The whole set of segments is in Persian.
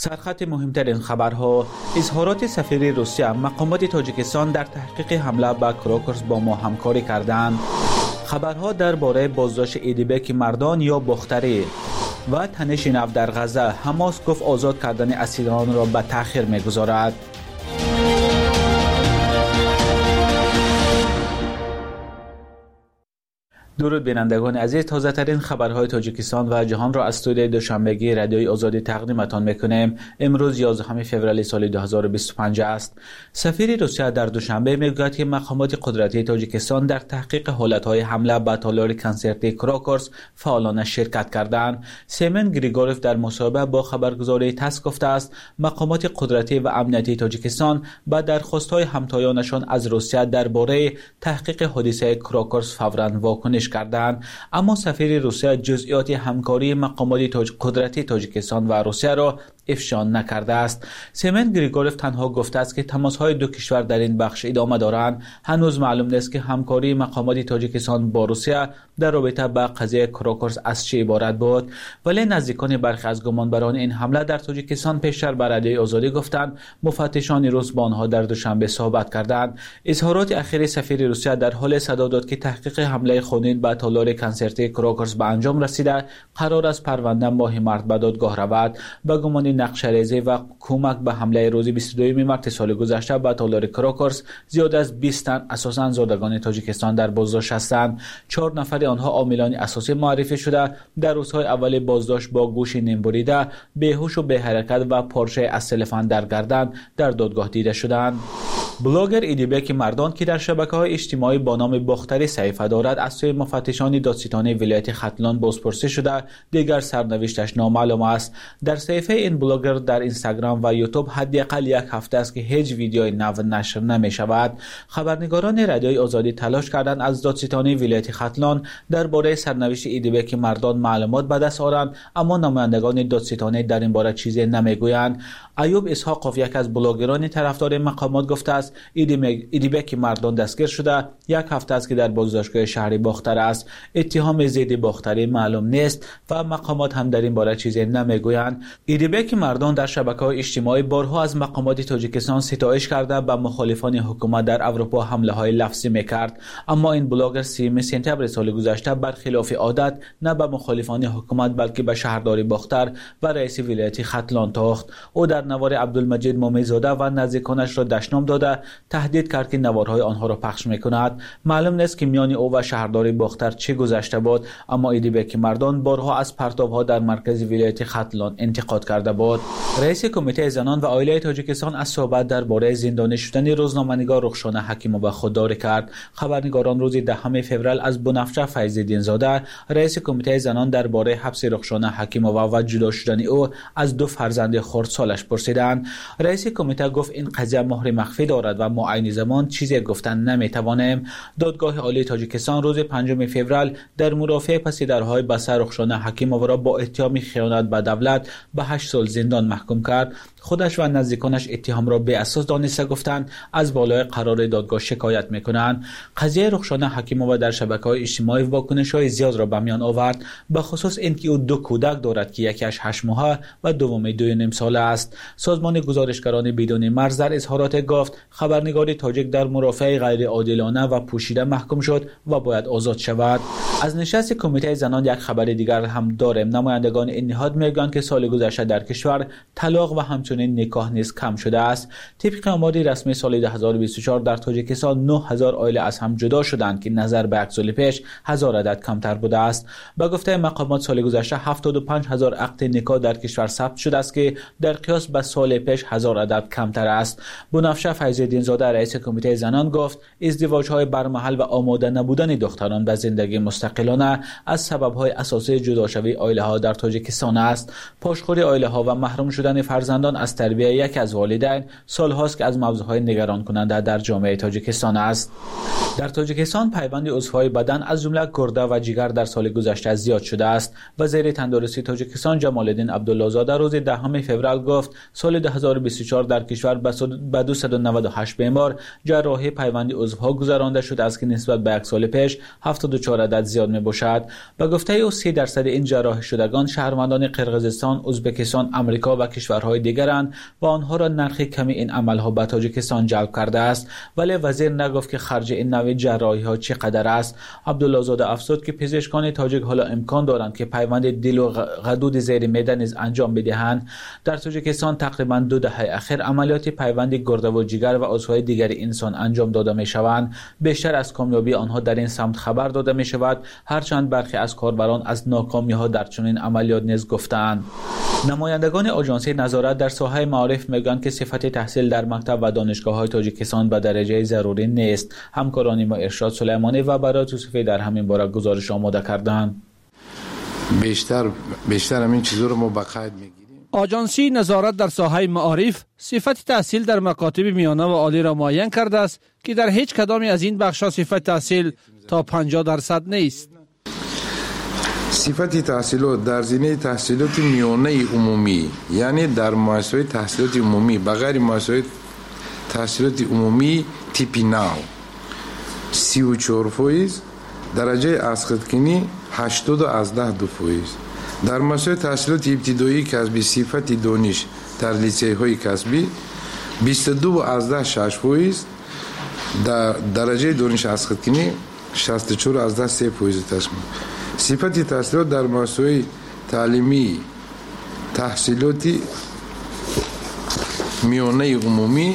سرخط مهمترین خبرها: اظهارات سفیر روسیه، مقامات تاجیکستان در تحقیق حمله به کراکرس با ما همکاری کردند. خبرها درباره بازداشت ایدیبک مردان یا بختری و تنش نفت در غزه. حماس گفت آزاد کردن اسیران را به تأخیر می‌گذارد. درود بینندگان عزیز، تازه ترین خبرهای تاجیکستان و جهان را از استودیوی دوشنبگی رادیوی آزادی تقدیمتان میکنیم. امروز 11 فوریه سال 2025 است. سفیر روسیه در دوشنبه میگوید که مقامات قدرتی تاجیکستان در تحقیق حالتهای حمله به تالار کنسرتی کراکرس فعالانه شرکت کردند. سیمن گریگوروف در مصاحبه با خبرگزاری تاس گفته است مقامات قدرتی و امنیتی تاجیکستان با درخواست‌های همتایانشان از روسیه درباره تحقیق حادثه کراکرس فوراً واکنش کردند، اما سفیر روسیه جزئیات همکاری مقامات قدرتی تاجیکستان و روسیه را افشا نکرده است. سیمن گریگوروف تنها گفته است که تماس‌های دو کشور در این بخش ادامه دارند. هنوز معلوم نیست که همکاری مقامات تاجیکستان با روسیه در رابطه با قضیه کراکرس از چه عبارت بود، ولی نزدیکان برخی از گمانبران این حمله در تاجیکستان پیشتر به رادیوی آزادی گفتند مفتشان روس با آنها در دوشنبه صحبت کردند. اظهارات اخیر سفیر روسیه در حال صدا داد که تحقیق حمله خونین به تالار کنسرتی کراکرس به انجام رسیده، قرار است پرونده ماه مارس به دادگاه رود. به گمان نقشه‌ریزی و کمک به حمله روز 22 مارس سال گذشته به تالار کراکرس زیاد از 20 تن اساساً زادگان تاجیکستان در بازداشت هستند. 4 نفر آنها عاملان اساسی معرفی شده در روزهای اول بازداشت با گوش نیم بریده، بیهوش و بی حرکت و پارچه از تلفن در گردن در دادگاه دیده شدند. بلاگر ایدیبک مردان که در شبکه‌های اجتماعی با نام بختری صحیفه دارد از سوی مفتشان دادستانی ولایت ختلان بازپرسی شده، دیگر سرنوشتش نامعلوم است. در صحیفه این بلاگر در اینستاگرام و یوتیوب حداقل یک هفته است که هیچ ویدیوی نو نشر نمی شود. خبرنگاران رادیوی آزادی تلاش کردند از دادستانی ولایت ختلان درباره سرنوشت ایدیبک مردان معلومات به دست آورند، اما نمایندگان دادستانی در این باره چیزی نمیگویند. ایوب اسحاقوف، یک از بلاگران طرفدار مقامات، گفته است ایدیبک مردان دستگیر شده، یک هفته است که در بازداشتگاه شهری باختر است. اتهام ضد باختری معلوم نیست و مقامات هم در این باره چیزی نمیگویند. ایدیبک مردان در شبکه‌های اجتماعی بارها از مقامات تاجیکستان ستایش کرده به مخالفان حکومت در اروپا حمله‌های لفظی می‌کرد، اما این بلاگر 30 سپتامبر سال گذشته برخلاف عادت نه به مخالفان حکومت بلکه به شهرداری باختر و رئیس ولایت ختلان تاخت. او در نوار عبدالمجید مومیزاده و نزدیکانش را دشنام داده تهدید کرد که نوارهای آنها را پخش می‌کند. معلوم نیست که میان او و شهرداری باختر چه گذشته بود، اما ایدیبک مردان بارها از پرتاب‌ها در مرکز ولایت ختلان انتقاد کرده بود. رئیس کمیته زنان و عائله تاجیکستان از صحبت درباره زندانی شدن روزنامه‌نگار رخشانه حکیمووا خودداری کرد. خبرنگاران روز 10 فوریه از بنفشه فیض‌الدین زاده، رئیس کمیته زنان، درباره حبس رخشانه حکیمووا و جدا شدن او از 2 فرزند خردسالش پرسیدند. رئیس کمیته گفت این قضیه مهر مخفی دارد و ما عین زمان چیزی گفتن نمیتوانیم. دادگاه عالی تاجیکستان روز 5 فوریه در مرافعه پسیدرهای به سر رخشانه حکیمووا را با اتهام خیانت به دولت به 8 سال زندان محکوم کرد. خودش و نزدیکانش اتهام را بی اساس دانسته گفتند از بالای قرار دادگاه شکایت میکنند. قضیه رخشانه حکیمووا در شبکه‌های اجتماعی واکنش‌های زیاد را به میان آورد، به خصوص اینکه او 2 کودک دارد که یکیش 8 ماهه و دومی 2.5 ساله است. سازمان گزارشگران بدون مرز در اظهارات گفت خبرنگار تاجیک در مرافعه غیر عادلانه و پوشیده محکوم شد و باید آزاد شود. از نشست کمیته زنان یک خبر دیگر هم داریم. نمایندگان این نهاد میگویند که سال گذشته در کشور طلاق و همچنین نکاح نیز کم شده است. طبق آمار رسمی سال 2024 در تاجیکستان 9000 عائله از هم جدا شدند که نظر به یک سال پیش 1000 عدد کمتر بوده است. به گفته مقامات سال گذشته 75000 عقد نکاح در کشور ثبت شده است که در قیاس به سال پیش 1000 عدد کمتر است. بنفشه فیض‌الدین زاده، رئیس کمیته زنان، گفت ازدواج‌های برمحل و آماده نبودن دختران به زندگی مستقلانه از سبب‌های اساسی جداشوی عائله‌ها در تاجیکستان است. پاشخوری عائله‌ها و محروم شدن فرزندان از تربیت یک از والدین سال‌هاست که از موضوع‌های نگران کننده در جامعه تاجیکستان است. در تاجیکستان پیوند عضوهای بدن از جمله گرده و جگر در سال گذشته زیاد شده است. وزیر تندرستی تاجیکستان جمال الدین عبدالله زاده روز 10 فوریه گفت سال 2024 در کشور به 298 بیمار جراحی پیوند عضوها گذرانده شده است که نسبت به یک سال پیش 74 عدد زیاد زیاد میباشد. به گفته او 3% این جراح شدگان شهروندان قرقیزستان، ازبکستان، امریکا و کشورهای دیگرند و آنها را نرخ کمی این عملها به تاجیکستان جلب کرده است، ولی وزیر نگفت که خرج این نوع جراحی ها چقدر است. عبدالله زاده افزود که پزشکان تاجیک حالا امکان دارند که پیوند دل و غدود زیر معده نیز انجام بدهند. در تاجیکستان تقریبا 2 دهه اخیر عملیات پیوند گرده و جگر و عضوهای دیگر انسان انجام داده می شوند. بیشتر از کامیابی آنها در این سمت خبر داده می شود، هرچند برخی از کاربران از ناکامی ها در چنین عملیات نیز گفتند. نمایندگان آژانسی نظارت در ساحه معارف میگویند که صفت تحصیل در مکتب و دانشگاه های تاجیکستان به درجه ضروری نیست. همکاران ما ارشاد سلیمانی و برات یوسفی در همین باره گزارش آماده کردند. بیشتر همین چیزا رو ما به قید میگیریم. آژانسی نظارت در ساحه معارف صفت تحصیل در مکاتب میانه و عالی را معین کرده است که در هیچ کدامی از این بخش‌ها صفت تحصیل تا 50% نیست. صفت تحصیلات در زمینه تحصیلات میانه عمومی، یعنی در مؤسسه تحصیلات عمومی بغیر مؤسسه تحصیلات عمومی تیپی 34%، درجه اسقاط‌کنی 80.2%. در مؤسسه تحصیلات ابتدایی کسبی صفت دانش در لیسه‌های کسبی 22.6%، در درجه دانش اسقاط‌کنی 64.3% تشکیل. صفت تحصیلات در مؤسسه تعلیمی تحصیلاتی میانه عمومی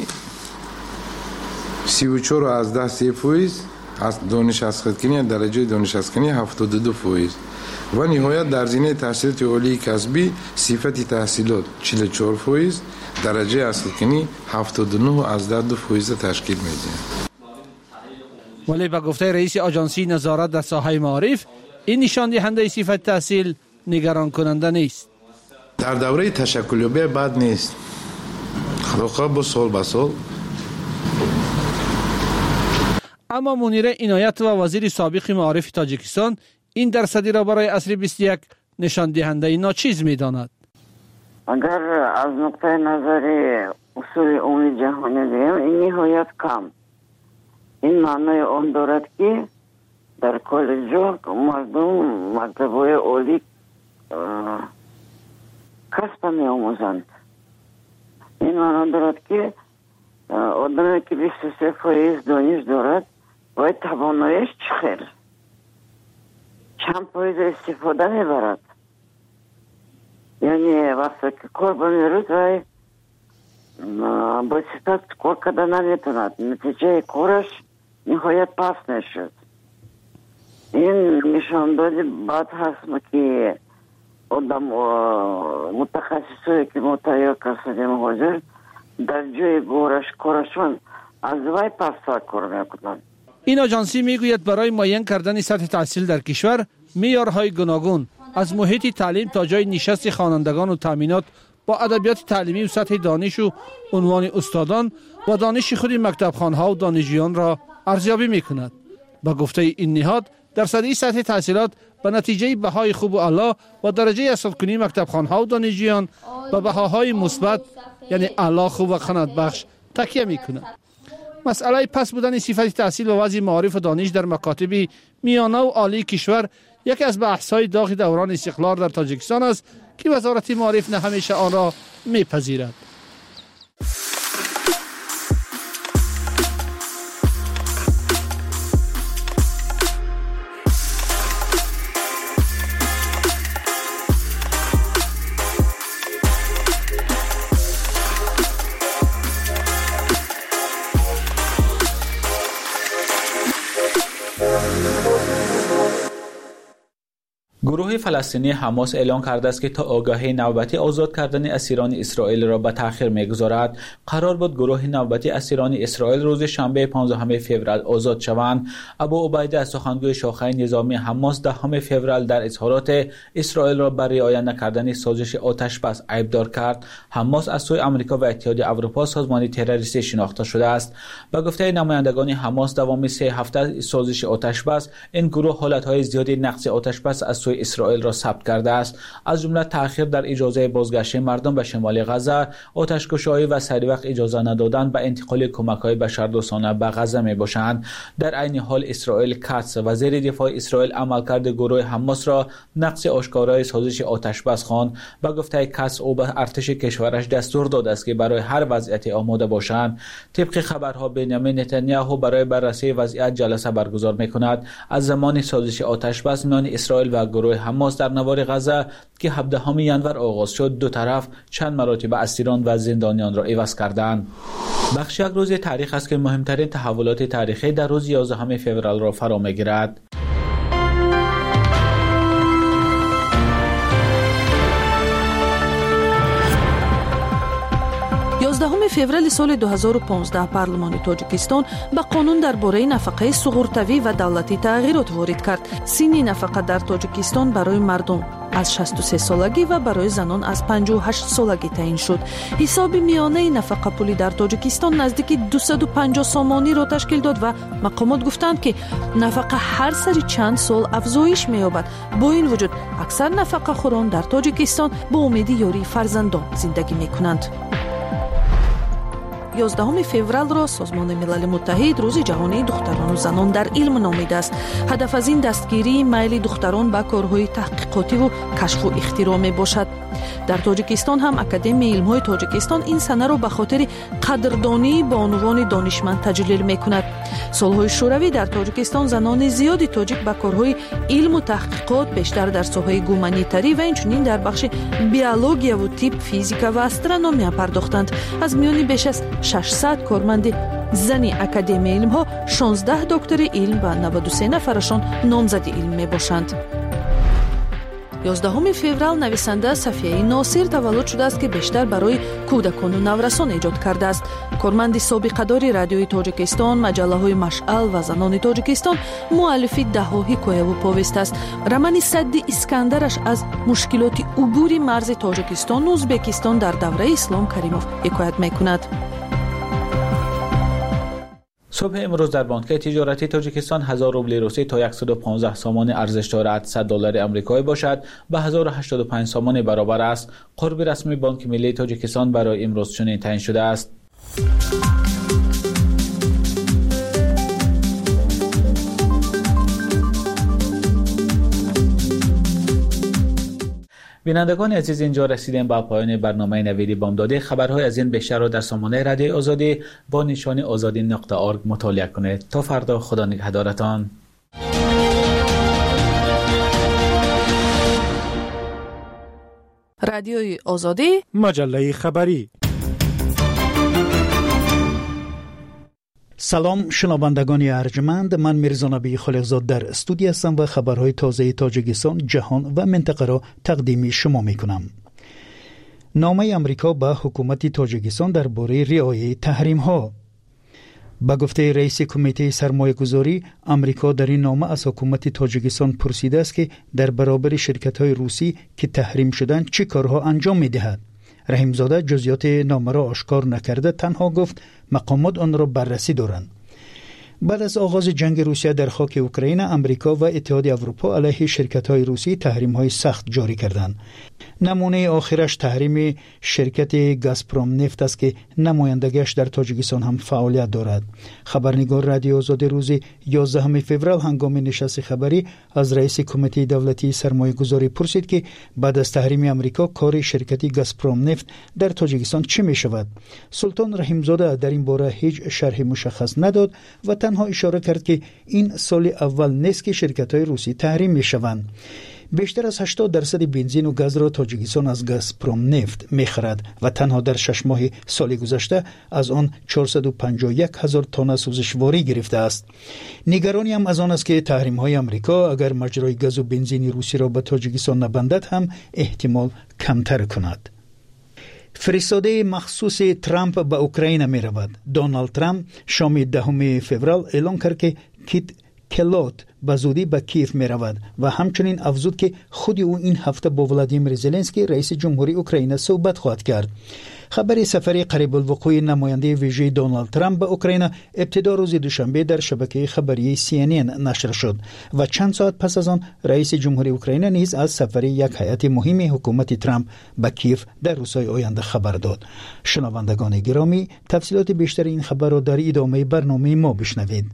34.3%، از دانش اسقاط‌کنی درجه دانش اسقاط‌کنی 72%. و نهایت در زمینه تحصیلات عالی کسبی صفت تحصیلات 44%، درجه اسقاط‌کنی 79.2% تشکیل میده. ولی به گفته رئیس آژانسی نظارت در ساحه معارف، این نشان دهنده صفت تحصیل نگران کننده نیست. در دوره تشکلیابی بد نیست، خلاقه با سال به سال. اما منیره عنایت و وزیر سابق معارف تاجیکستان این درصدی را برای عصر 21 نشان دهنده ناچیز می‌داند. اگر از نقطه نظر اصول عمومی جهانی بگیم، این نهایت کم. این معنای آن دارد که در کالج‌ها مردم مکتب‌های عالی کسب می‌آموزند. این معنی دارد که آدمی که 23% دانش دارد باید تواناییش چخیر چند پایز استفاده میبرد. یعنی وقتی که کار بمیرد و با صفت کار کده نمیتوند، نتیجه کارش نهایت پس نشد. این نشان داده بعد هست که آدم متخصصی که ما تیار کردیم حاضر در جای کارشون از وی پس کار میکنند. این آژانسی میگوید برای معین کردن سطح تحصیل در کشور معیارهای گوناگون از محیط تعلیم تا جای نشست خوانندگان و تامینات با ادبیات تعلیمی و سطح دانش و عنوان استادان و دانش خود مکتبخوانها و دانشجویان را ارزیابی میکند. با گفته این نهاد درصدی سطح تحصیلات به نتیجه بهای خوب و اعلی و درجه اسقاط‌کنی مکتبخوانها و دانشجویان و بهاهای مثبت یعنی اعلی، خوب و قناعت بخش تکیه میکند. مسئله پس بودن صفت تحصیل و وضع معارف و دانش در مکاتب میانه و عالی کشور یکی از بحث‌های داغ دوران استقلال در تاجیکستان است که وزارت معارف نه همیشه آن را میپذیرد. گروه فلسطینی حماس اعلام کرده است که تا آگاهی نوبتی آزاد کردن اسیران اسرائیل را به تأخیر می‌گذارد. قرار بود گروه نوبتی اسیران اسرائیل روز شنبه 15 فوریه آزاد شوند. ابو عبیده سخنگوی شاخه نظامی حماس 10 فوریه در اظهارات اسرائیل را برای رعایت نکردن سازش آتش‌بس عیبدار کرد. حماس از سوی آمریکا و اتحادیه اروپا سازمان تروریستی شناخته شده است. به گفته نمایندگان حماس دوام 3 هفته سازش آتش‌بس، این گروه حالت‌های زیادی نقض آتش‌بس از سوی اسرائیل را ثبت کرده است، از جمله تأخیر در اجازه بازگشت مردم به شمال غزه، آتش‌کشی و سریع وقت اجازه ندادن به انتقال کمک‌های بشردوستانه به غزه میباشند. در عین حال اسرائیل کاتس وزیر دفاع اسرائیل عملکرد گروه حماس را نقض آشکارای سازش آتشبس خواند. به گفته کاتس او به ارتش کشورش دستور داده است که برای هر وضعیتی آماده باشند. طبق خبرها بنیامین نتانیاهو برای بررسی وضعیت جلسه برگزار می‌کند. از زمان سازش آتشبس میان اسرائیل و گروه حماس در نوار غزه که 17 ینور آغاز شد، دو طرف چند مراتب اسیران و زندانیان را عوض کردند. بخش یک روز تاریخ است که مهمترین تحولات تاریخی در روز 11 فوریه را فرا می‌گیرد. 11 فеврали соли 2015 парлумони Тоҷикистон ба қонун дар бораи нафақаи суғуртавӣ ва давлатӣ тағйирот ворид кард. синни нафақа дар Тоҷикистон барои мардум аз 63 солагӣ ва барои занон аз 58 солагӣ таъин шуд. ҳисоби миёнаи нафақапулӣ дар Тоҷикистон наздики 250 сомониро ташкил дод ва мақомот гуфтанд, ки нафақа ҳар сари чанд сол афзоиш меёбад. бо ин вуҷуд аксар нафақахӯрон дар Тоҷикистон бо умеди ёрии фарзандон зиндагӣ мекунанд. 11 февралро Созмони Милали Муттаҳид рӯзи ҷаҳонии духтарону занон дар илм номидааст. ҳадаф аз ин дастгирии майли духтарон ба корҳои таҳқиқотиву кашфу ихтироъ мебошад. дар Тоҷикистон ҳам Академияи илмҳои Тоҷикистон ин санаро ба хотири қадрдонии ба унвони донишманд таҷлил мекунад. солҳои шӯравӣ дар Тоҷикистон занони зиёди тоҷик ба корҳои илму таҳқиқот, бештар дар соҳаи гуманитарӣ ва инчунин дар бахши биологияву тиб, физика ва астрономия пардохтанд. аз миёни беш аз 600 корманди зани Академияи илмҳо 16 доктори илм ва 93 нафарашон номзади илм мебошанд. 11 феврал нависанда Сафияи Носир таваллуд шудааст, ки бештар барои кӯдакону наврасон эҷод кардааст. корманди собиқадори радиои Тоҷикистон, маҷаллаҳои Машъал ва занони Тоҷикистон, муаллифи даҳҳо ҳикояву повест аст. рамани Садди Искандараш аз мушкилоти убури марзи Тоҷикистону Узбекистон дар давраи Ислом Каримов ҳикоят мекунад. صبح امروز در بانک تجارتی تاجیکستان 1000 روبل روسی تا 115 سامان ارزش دارد. 100 دلار آمریکایی باشد به 1085 سامان برابر است. قرب رسمی بانک ملی تاجیکستان برای امروز چنین تعیین شده است. بینندگان عزیز، اینجا رسیدیم به پایان برنامه نویدی بامدادی. خبرهای از این بیشتر را در سامانه رادیوی آزادی با نشانی azadi.org مطالعه کنید. تا فردا، خدا نگهدارتان. رادیوی آزادی، مجله خبری. سلام شنوندگان ارجمند، من میرزا نبی خالقزاد در استودیو هستم و خبرهای تازه تاجیکستان، جهان و منطقه را تقدیم شما میکنم. نامه امریکا به حکومت تاجیکستان درباره رعایت تحریم ها. با گفته رئیس کمیته سرمایه گذاری، امریکا در این نامه از حکومت تاجیکستان پرسیده است که در برابر شرکت های روسی که تحریم شدند چه کارها انجام میدهد. رحیمزاده جزئیات نامه را آشکار نکرده، تنها گفت مقامات آن را بررسی دارند. بعد از آغاز جنگ روسیه در خاک اوکراین، امریکا و اتحاد اروپا علیه شرکت‌های روسی تحریم‌های سخت جاری کردند. نمونه آخرش تحریم شرکت گازپروم نفت است که نمایندگیش در تاجیکستان هم فعالیت دارد. خبرنگار رادیو آزادی روز 11 فوریه هنگام نشست خبری از رئیس کمیته دولتی سرمایه‌گذاری پرسید که بعد از تحریم امریکا کار شرکت گازپروم نفت در تاجیکستان چه می شود. سلطان رحیمزاده در این باره هیچ شرح مشخص نداد و تنها اشاره کرد که این سال اول نیست که شرکت‌های روسی تحریم می‌شوند. بیشتر از 80% بنزین و گاز را تاجیکستان از گازپروم نفت می‌خرد و تنها در 6 ماه سال گذشته از آن 451,000 تن سوزشواری گرفته است. نگرانی هم از آن است که تحریم‌های آمریکا اگر مجرای گاز و بنزین روسی را به تاجیکستان نبندد هم احتمال کمتر کند. فرستاده مخصوص ترامپ به اوکراین می رود. دونالد ترامپ شام 10 فوریه اعلام کرد که کلوت به زودی به کیف می رود و همچنین افزود که خود او این هفته با ولادیمیر زلنسکی رئیس جمهوری اوکراین صحبت خواهد کرد. خبر سفر قریب الوقوع نماینده ویژه دونالد ترامپ به اوکراین ابتدا روز دوشنبه در شبکه خبری CNN نشر شد و چند ساعت پس از آن رئیس جمهوری اوکراین نیز از سفر یک هیئت مهم حکومت ترامپ به کیف در روزهای آینده خبر داد. شنوندگان گرامی، تفصیلات بیشتر این خبر را در ادامه برنامه ما بشنوید.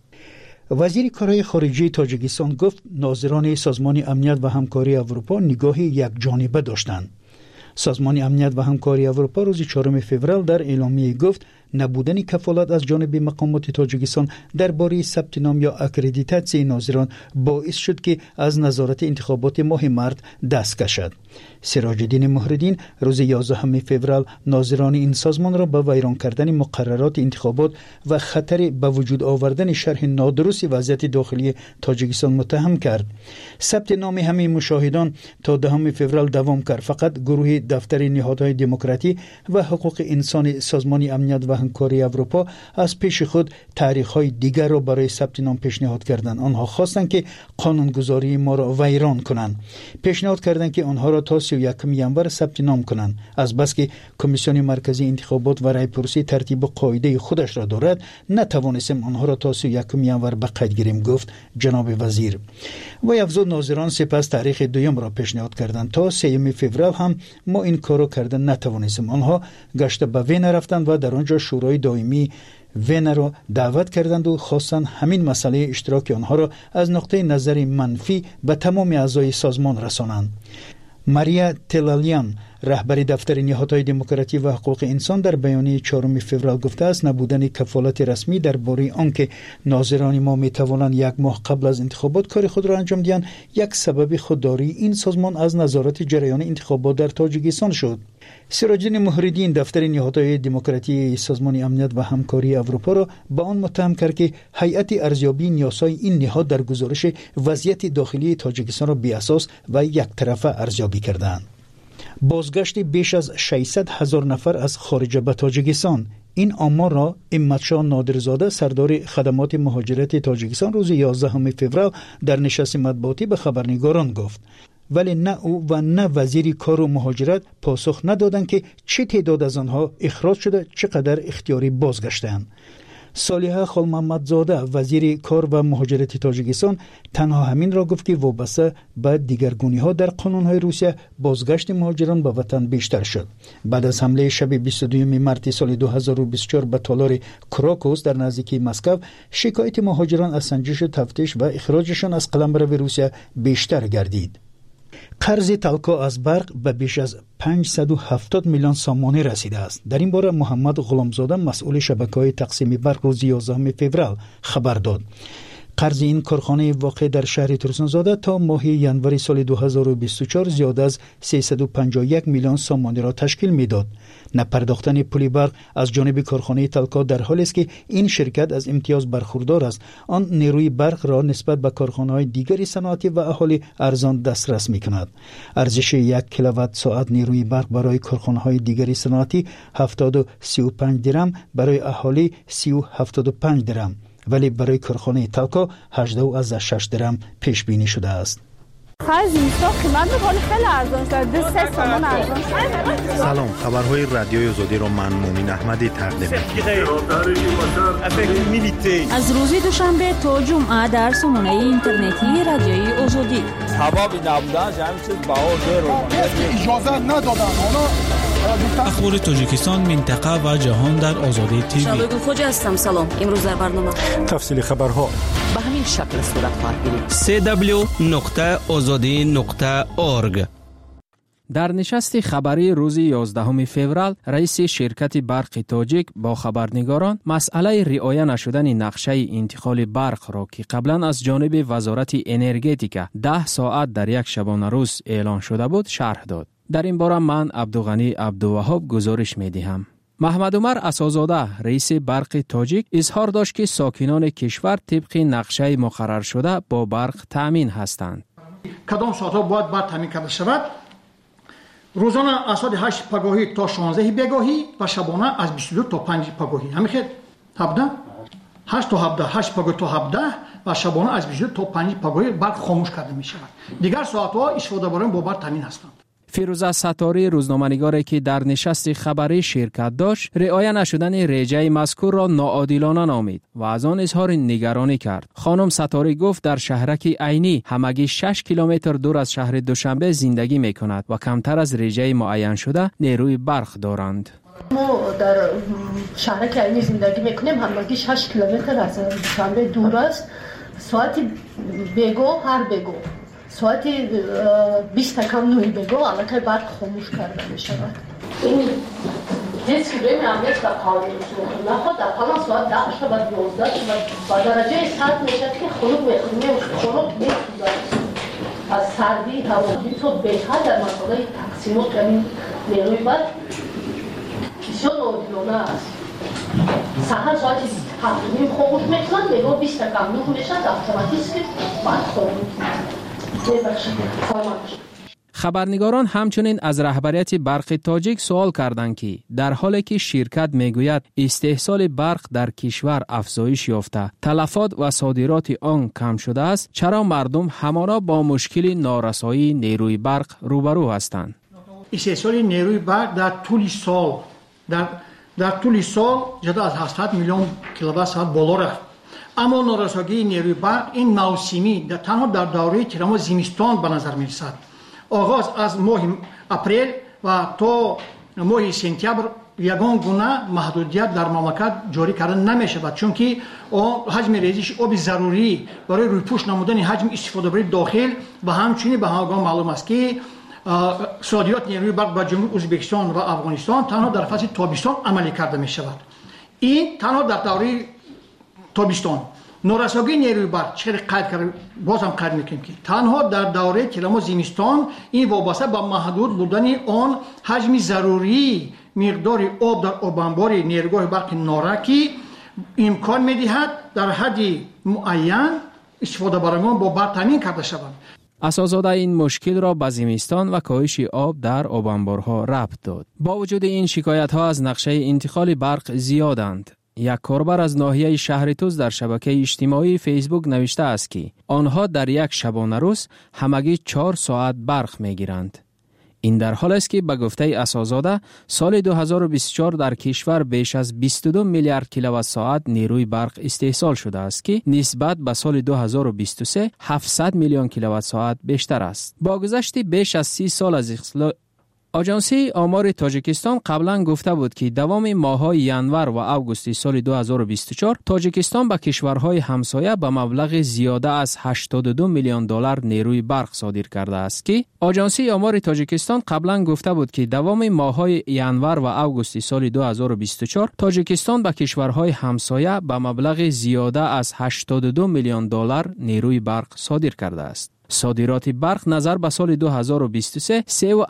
وزیر کارهای خارجه تاجیکستان گفت ناظران سازمان امنیت و همکاری اروپا نگاه یک جانبه داشتند. سازمان امنیت و همکاری اروپا روز 4 فوریه در اعلامیه گفت نبودن کفالت از جانب مقامات تاجیکستان درباره ثبت نام یا اکریدیتاسیون ناظران باعث شد که از نظارت انتخابات ماه مارس دست کشد. سراج الدین مهرالدین روز 11 فوریه ناظران این سازمان را به ویران کردن مقررات انتخابات و خطر به وجود آوردن شرح نادرست وضعیت داخلی تاجیکستان متهم کرد. ثبت نام همه مشاهدان تا 10 فوریه دوام کرد. فقط گروه دفتر نهادهای دموکراتی و حقوق انسان سازمان امنیت و همکاری اروپا از پیش خود تاریخ‌های دیگر را برای ثبت نام پیشنهاد کردند. آنها خواستند که قانونگذاری ما را ویران کنند. پیشنهاد کردند که آنها را تا 31 ینور ثبت نام کنند. از بس که کمیسیون مرکزی انتخابات و رایپرسی ترتیب و قاعده خودش را دارد، نتوانستیم آنها را تا 31 ینور به قید گیریم، گفت جناب وزیر. و افزود ناظران سپس تاریخ دوم را پیشنهاد کردند. تا 3 فوریه هم ما این کارو کردن نتوانستیم. آنها گشت به وین رفتند و در آنجا شورای دائمی وین را دعوت کردند و خواستند همین مسئله اشتراک آنها را از نقطه نظر منفی به تمام اعضای سازمان رسانند. ماریا تلالیان رهبر دفتر نهادهای دموکراتی و حقوق انسان در بیانیه 4 فوریه گفته است نبودن کفالت رسمی درباره آنکه ناظران ما میتوانند 1 ماه قبل از انتخابات کار خود را انجام دهند یک سبب خودداری این سازمان از نظارت جریان انتخابات در تاجیکستان شد. سراج الدین مهرالدین دفتر نهادهای دموکراتی سازمان امنیت و همکاری اروپا را به آن متهم کرد که هیئت ارزیابی نیازهای این نهاد در گزارش وضعیت داخلی تاجیکستان را بی‌اساس و یک طرفه ارزیابی کردند. بازگشت بیش از 600,000 نفر از خارج به تاجیکستان. این آمار را امتشاه نادرزاده سردار خدمات مهاجرت تاجیکستان روز 11 فوریه در نشست مطبوعاتی به خبرنگاران گفت. ولی نه او و نه وزیر کار و مهاجرت پاسخ ندادند که چه تعداد از آنها اخراج شده، چقدر اختیاری بازگشتند. صالحه خالمحمدزاده وزیر کار و مهاجرت تاجیکستان تنها همین را گفت که وابسته به دیگرگونی‌ها در قانون‌های روسیه بازگشت مهاجران به وطن بیشتر شد. بعد از حمله شب 22 مارس سال 2024 به تالار کراکوس در نزدیکی مسکو، شکایت مهاجران از سنجش تفتیش و اخراجشان از قلمرو روسیه بیشتر گردید. قرض تلکا از برق به بیش از 570 میلیون سامانه رسیده است. در این باره محمد غلامزاده مسئول شبکه‌های تقسیم برق روز 11 فوریه خبر داد. قرض این کارخانه واقع در شهر ترسانزاده تا ماه ینور سال 2024 زیاده از 351 میلیون سامانه را تشکیل میداد. نپرداختن پول برق از جانب کارخانه تلکا در حالی است که این شرکت از امتیاز برخوردار است. آن نیروی برق را نسبت به کارخانه‌های دیگری صنعتی و اهالی ارزان دسترس می‌کند. ارزش 1 کیلووات ساعت نیروی برق برای کارخانه‌های دیگری صنعتی 70.35 درم، برای اهالی 30.75 درم، ولی برای کارخانه تلکا 18.6 درم پیش بینی شده است. سلام، خبرهای رادیوی آزادی را من مومن احمدی تقدیم می‌کنم. از روز دوشنبه تا جمعه در سامانه اینترنتی رادیوی آزادی. حبابی نبودن همین چیز اجازه ندادن. اخبار تاجیکستان، منطقه و جهان در آزادی تیوی. شبگون خوجا هستم. سلام. امروز در برنامه تفصیل خبرها به همین شکل صورت خواهد گرفت. www.azadi.org. در نشست خبری روز 11 فوریه رئیس شرکت برق تاجیک با خبرنگاران مسئله رعایت نشدن نقشه انتقال برق را که قبلا از جانب وزارت انرژتیک 10 ساعت در یک شبانه روز اعلان شده بود شرح داد. در این باره من عبدالغنی عبدالوهاب گزارش می‌دهم. محمد عمر اساس‌زاده رئیس برق تاجیک اظهار داشت که ساکنان کشور طبق نقشه مقرر شده با برق تامین هستند. کدام ساعت‌ها باید برق تامین کرده شود؟ روزانه از ساعت 8 پگاهی تا 16 بگاهی و شبانه از 22 تا 5 پگاهی. همین 17 8 تا 17 8 پگاهی تا 17 و شبانه از 24 تا 5 پگاهی برق خاموش کرده می شود. دیگر ساعت ها استفاده بران با برق تامین هستند. فیروزه ستاری روزنامه‌نگاری که در نشست خبری شرکت داشت، رعایت نشدن رجه مذکور را ناعادلانه نامید و از آن اظهار نگرانی کرد. خانم ستاری گفت در شهرک عینی همگی 6 کیلومتر دور از شهر دوشنبه زندگی می‌کند و کمتر از رجه معین شده نیروی برق دارند. ما در شهرک عینی زندگی می‌کنیم، همگی 6 کیلومتر از دوشنبه دور است. ساعت بگو هر بگو ساعت 20 کم نوی بگو علاقه برق خاموش کرده می شود. این هیچ که بریم عمیت در قانون نخواد در قانون ساعت 10 شود 12 شود و درجه سرد می شود که خلوق میخونیم خلوق میخونیم از سردی هوا تو بهتر در مسئله تقسیمات کنیم نیروی برق بسیار ناعادلانه است. سحر ساعت 7 خاموش میکنند نیرو 20 کم نوی می شود اتوماتیک برق خاموش خبرنگاران همچنین از رهبریت برق تاجیک سوال کردند که در حالی که شرکت میگوید استحصال برق در کشور افزایش یافته، تلفات و صادرات آن کم شده است، چرا مردم همانا با مشکل نارسایی نیروی برق روبرو هستند؟ استحصال نیروی برق در طول سال جدا از 700 میلیون کیلووات ساعت بالا رفت. اما نارسایی نیروی برق این موسمی تنها در دوره تیرم زمستان به نظر می رسد. آغاز از ماه اپریل و تا ماه سپتامبر یگان گونه محدودیت در مملکت جاری کرده نمی شود، چون که حجم ریزش آب ضروری برای رویپوش نمودن حجم استفاده برای داخل و همچنین به همگان معلوم است که صادرات نیروی برق به جمهوری ازبکستان و افغانستان تنها در فصل تابستان عملی کرده می شود. این تنها در دوره تابستان. نارسایی نیروی برق چقدر قید کرده باز هم قید میکنیم که تنها در دوره تیرم زمستان این وابسته به محدود بودن آن حجم ضروری مقدار آب در آب انبار نیروگاه برق نارکی امکان میدهد در حد معین استفاده برندگان با برق تامین کرده شوند. اساسزاده این مشکل را به زمستان و کاهش آب در آب انبارها ربط داد. با وجود این شکایت ها از نقشه انتقال برق زیادند. یک کاربر از ناحیه شهر توز در شبکه اجتماعی فیسبوک نوشته است که آنها در یک شبانه روز همگی 4 ساعت برق میگیرند. این در حال است که به گفته اساسزاده سال 2024 در کشور بیش از 22 میلیارد کیلووات ساعت نیروی برق استحصال شده است که نسبت به سال 2023 700 میلیون کیلووات ساعت بیشتر است. با گذشت بیش از 30 سال از آژانسی آمار تاجیکستان قبلا گفته بود که دوام ماه‌های ینور و اوگوست سال 2024 تاجیکستان به کشورهای همسایه به مبلغ زیاده از 82 میلیون دلار نیروی برق صادر کرده است که آژانسی آمار تاجیکستان قبلا گفته بود که دوام ماه‌های ینور و اوگوست سال 2024 تاجیکستان به کشورهای همسایه به مبلغ زیاده از 82 میلیون دلار نیروی برق صادر کرده است. صادرات برق نظر به سال 2023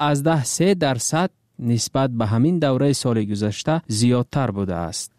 3.3% نسبت به همین دوره سال گذشته زیادتر بوده است.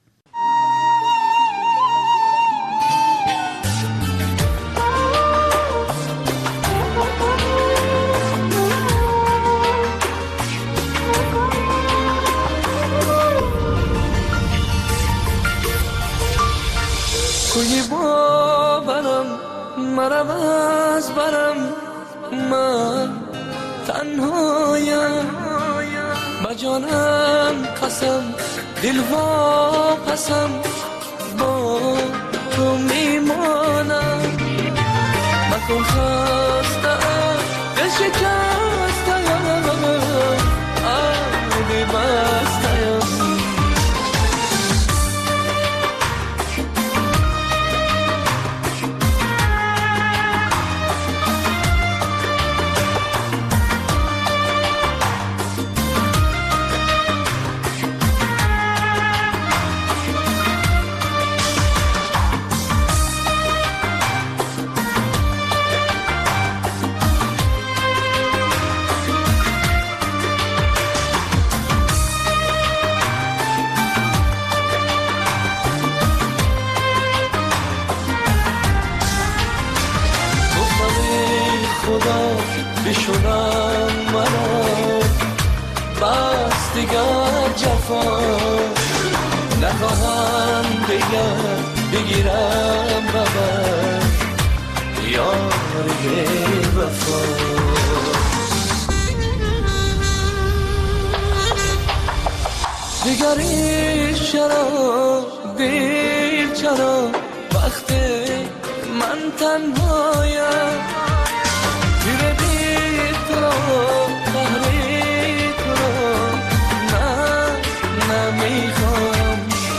کوی باورم مرم از برم من تنهایم با جانم قسم دل واپسم با تو میمانم مکن خستم دل شکستم آبی بستم بشونم منو بس دیگر جفا نخواهم دیگر بگیرم ببر وفا دیگری چرا دیر چرا وقت من تنهایم تیر بی تو رو قهری تو رو من نمیخوام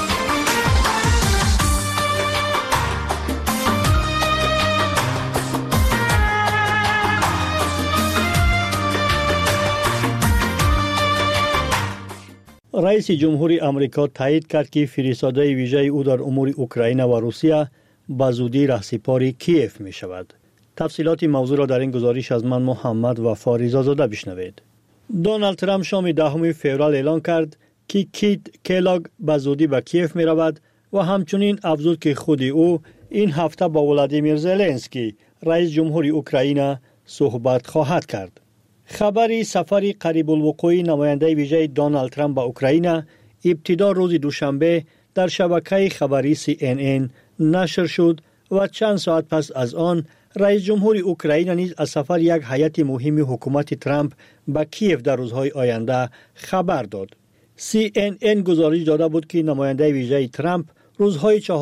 رئیس جمهوری آمریکا تایید کرد که فرستاده ویژه او در امور اوکراین و روسیه به زودی رهسپار کیف می شود. تفصیلات موضوع را در این گزارش از من محمد وفا رضازاده بشنوید. دونالد ترامپ شام 10 فوریه اعلان کرد که کیت کلاگ به زودی به کیف می رود و همچنین افزود که خود او این هفته با ولادیمیر زلنسکی رئیس جمهوری اوکراین صحبت خواهد کرد. خبری سفر قریب الوقوع نماینده ویژه دونالد ترامپ به اوکراین ابتدا روز دوشنبه در شبکه خبری CNN نشر شد و چند ساعت پس از آن رئیس جمهوری اوکراین نیز از سفر یک هیئت مهم حکومت ترامپ به کیف در روزهای آینده خبر داد. CNN گزارش داده بود که نماینده ویژه ترامپ روزهای 14-16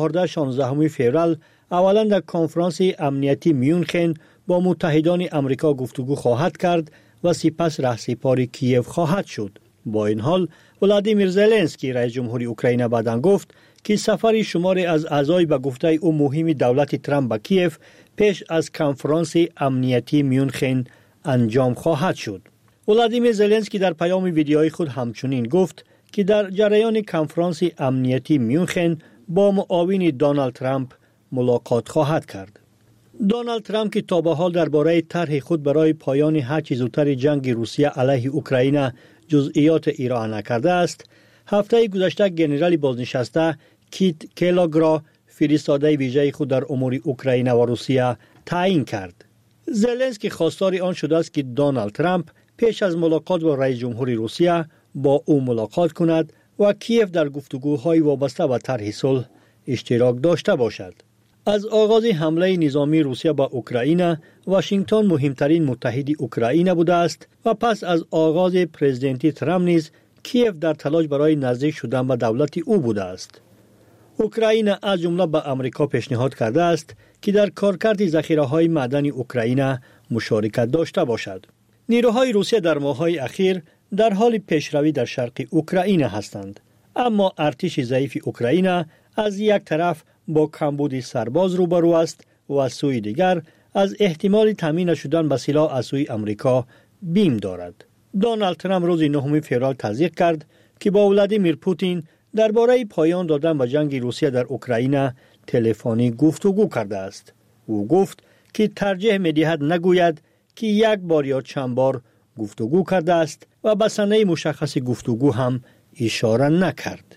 فوریه اولا در کنفرانس امنیتی میونخن با متحدان آمریکا گفتگو خواهد کرد و سپس رهسپار کیف خواهد شد. با این حال ولادیمیر زلنسکی رئیس جمهوری اوکراین بعداً گفت که سفر شماری از اعضای به گفته او مهم دولت ترامپ به کیف پیش از کنفرانس امنیتی میونخن انجام خواهد شد. ولادیمیر زلنسکی در پیام ویدیویی خود همچنین گفت که در جریان کنفرانس امنیتی میونخن با معاون دونالد ترامپ ملاقات خواهد کرد. دونالد ترامپ که تا به حال درباره طرح خود برای پایان هرچه زودتر جنگ روسیه علیه اوکراین جزئیات ارائه نکرده است، هفته گذشته ژنرال بازنشسته کیت کلاگ را فرستاده ویژه خود در امور اوکراین و روسیه تعیین کرد. زلنسکی خواستار آن شده است که دونالد ترامپ پیش از ملاقات با رئیس جمهوری روسیه با او ملاقات کند و کیف در گفتگوهای وابسته به طرح صلح اشتراک داشته باشد. از آغاز حمله نظامی روسیه به اوکراین، واشنگتن مهمترین متحد اوکراین بوده است و پس از آغاز پرزیدنتی ترامپ نیز کیف در تلاش برای نزدیک شدن به دولت او بوده است. اوکراین از جمله به آمریکا پیشنهاد کرده است که در کارکرد ذخیره‌های معدنی اوکراین مشارکت داشته باشد. نیروهای روسیه در ماه‌های اخیر در حال پیشروی در شرق اوکراین هستند، اما ارتش ضعیف اوکراین از یک طرف با کمبود سرباز روبرو است و از سوی دیگر از احتمال تامین نشدن به سلاح از سوی آمریکا بیم دارد. دونالد ترامپ روز 9 فوریه تصدیق کرد که با ولادیمیر پوتین درباره پایان دادن به جنگ روسیه در اوکراین تلفنی گفتگو کرده است. او گفت که ترجیح می‌دهد نگوید که یک بار یا چند بار گفتگو کرده است و به سنه مشخص گفتگو هم اشاره نکرد.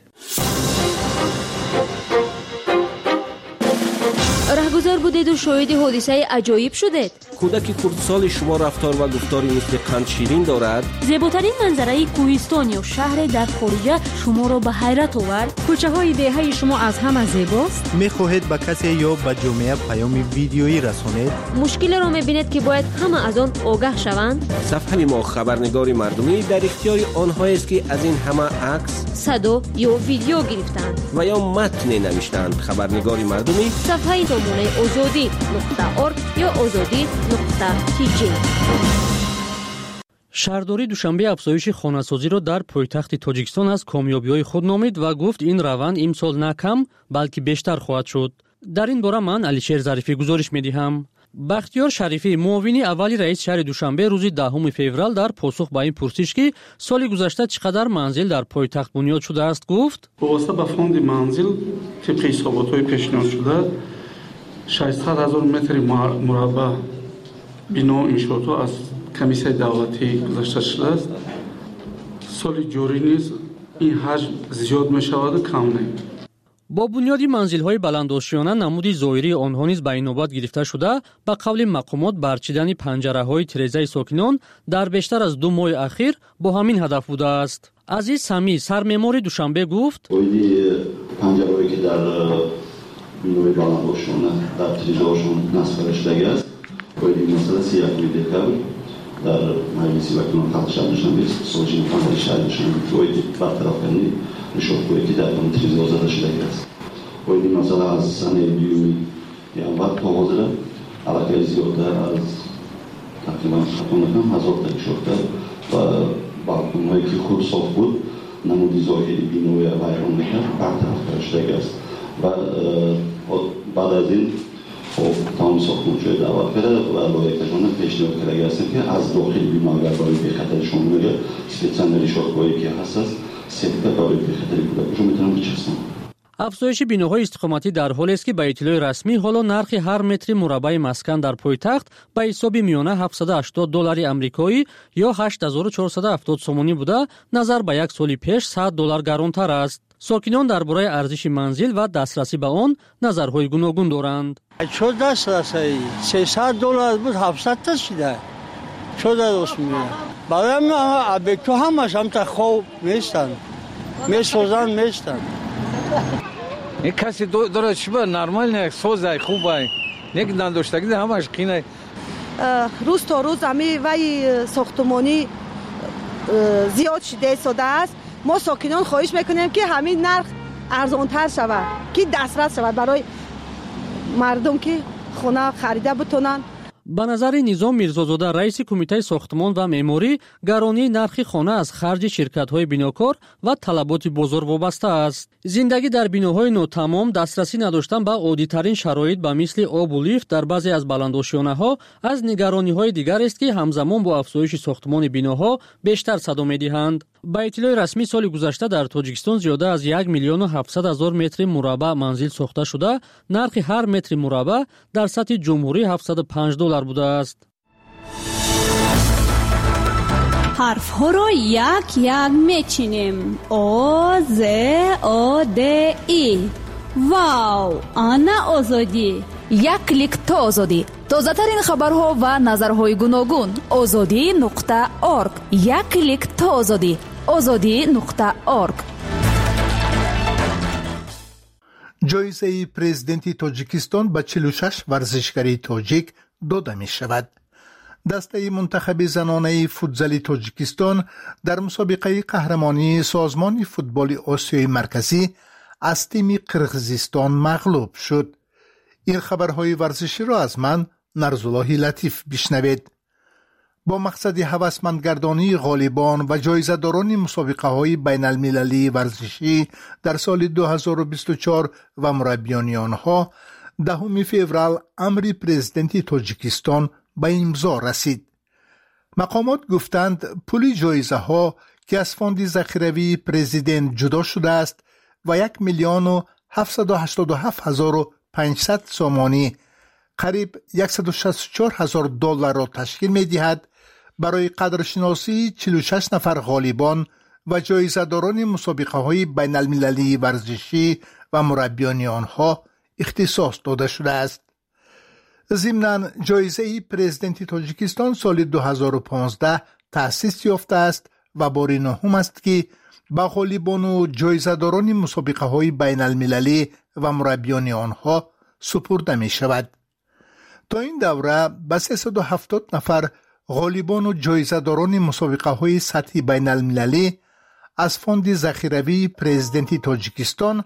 رهگذر بودید و شاهد حادثه عجایب شدید. کودک کردسال شما رفتار و گفتاری مثل قند شیرین دارد. زیباترین منظره کوهستان یا شهر در خارج شما را به حیرت آورد. کوچه های دهه شما از همه زیباست. می‌خواهید به کسی یا به جامعه پیام ویدیویی رسانید؟ مشکل را می‌بینید که باید همه از آن آگاه شوند. صفحه ما خبرنگار مردمی در اختیار آنها است که از این همه عکس، صدا یا ویدیو گرفتند و یا متن نوشتند. خبرنگار مردمی صفحه نمونه azadi.org یا azadi.tg. شهرداری دوشنبه افزایش خانه‌سازی را در پایتخت تاجیکستان از کامیابی‌های خود نامید و گفت این روند امسال نه کم بلکه بیشتر خواهد شد. در این باره من علیشیر ظریفی گزارش می‌دهم. بختیار شریفی معاون اول رئیس شهر دوشنبه روز 10 فوریه در پاسخ به این پرسش که سال گذشته چقدر منزل در پایتخت بنیاد شده است گفت: واسه به فوند منزل طبق حسابات‌های پیشنهاد شده 600,000 متر مربع بنا انشاءات از کمیسیون دولتی گذاشته شده است. سال جاری نیز این حجم زیاد می شود و کم نه. با بنیاد منزل‌های بلندآشیانه نمود ظاهری آنها نیز به این نوبت گرفته شده به قول مقامات برچیدن پنجره‌های تریزه ساکنان در بیشتر از 2 ماه اخیر با همین هدف بوده است. عزیز سمی سرمعمار دوشنبه گفت: پنجره‌هایی که در بنای بلندآشیانه در تریزه‌هاشون نصب شده است این مسئله 3 هفته قبل در مجلس وکیلان خلق داشتن بیست سوژین فاندری شهر داشتن که برطرف کنی رشوه‌خوری که در منطقه آزاد شده است. این مسئله از سنه بیومی январ تا حاضر علاقه زیادتر از تقریبا خطا نکنم 1000 تا شده و بالکن‌هایی که خود صاف بود نمودی ظاهری بینوی ویران میکرد برطرف شده است و بعد از این تمام ساختمان‌های دعوت کرده و لایحه‌شون پیشنهاد کرده است که از داخل بیمه اگر برای بخطر شما میگه سپیڅن رشوه‌خوری که هست سپیڅ برای بخطر کودکشون میتونن بچسبن. افزایش بیناهای استقامتی در حالی است که به اطلاع رسمی حالا نرخ هر متر مربع مسکن در پایتخت به حساب میانه $780 آمریکایی یا 8470 سومانی بوده، نظر به یک سال پیش $100 گرانتر است. ساکنان درباره ارزش منزل و دسترسی به آن نظرهای گوناگون دارند. چه دسترسی؟ $300 بود 700 تا شده. چه درست میگه؟ برای من ابکو همش هم تا خوب نیستن. میسوزن نیستن. یک کسی داره چی با نرمال نه سوزه خوبه. یک نداشتگی همش قینه. روز تا روز همی وی ساختمانی زیاد شده است. ما ساکنان خواهش میکنیم که همین نرخ ارزانتر شود که دسترس شود برای مردم که خونه خریده بتونن. به نظر نظام میرزازاده رئیس کمیته ساختمان و معماری، گرانی نرخ خانه از خرج شرکت‌های بیناکار و طلبات بازار وابسته است. زندگی در بیناهای ناتمام، دسترسی نداشتن به عادی‌ترین شرایط به مثل آب و لیفت در بعضی از بلندآشیانه‌ها از نگرانی‌های دیگر است که همزمان با افزایش ساختمان بیناها بیشتر صدا می‌دهند. با اطلاع رسمی سال گذشته در تاجیکستان زیاده از 1,700,000 متر مربع منزل ساخته شده، نرخ هر متر مربع در سطح جمهوری $705 بوده است. حرف ها را یک یک میچینیم. آ ز آ د ای. واو، آنا آزادی. یک کلیک تا آزادی. تازه ترین خبرها و نظرهای گوناگون. azadi.org. یک کلیک تا آزادی. azadi.org. جایزه پرزیدنتی تاجیکستان به 46 ورزشکاری تاجیک داده می شود. دسته منتخب زنانه فوتزال تاجیکستان در مسابقه قهرمانی سازمان فوتبال آسیای مرکزی از تیم قرقیزستان مغلوب شد. این خبرهای ورزشی را از من نرزالله لطیف بشنوید. با مقصد هوسمندگردانی غالبان و جایزه‌داران مسابقه های بین المللی ورزشی در سال 2024 و مربیان آنها، 10 فوریه امر پرزیدنتی تاجیکستان به امضا رسید. مقامات گفتند پول جایزه ها که از فاند ذخیروی پرزیدنت جدا شده است و 1,787,500 سومانی قریب $164,000 را تشکیل می دهد، برای قدرشناسی 46 نفر غالبان و جایزه‌داران مسابقه های بین المللی ورزشی و مربیان آنها اختصاص داده شده است. ضمناً جایزه پرزیدنتی تاجیکستان سال 2015 تأسیس یافته است و بار نهم است که به غالبان و جایزه‌داران مسابقه های بین المللی و مربیان آنها سپرده می شود. تا این دوره به 370 نفر غالبان و جایزه‌داران مسابقه های سطحی بین المللی از فاند ذخیروی پرزیدنتی تاجیکستان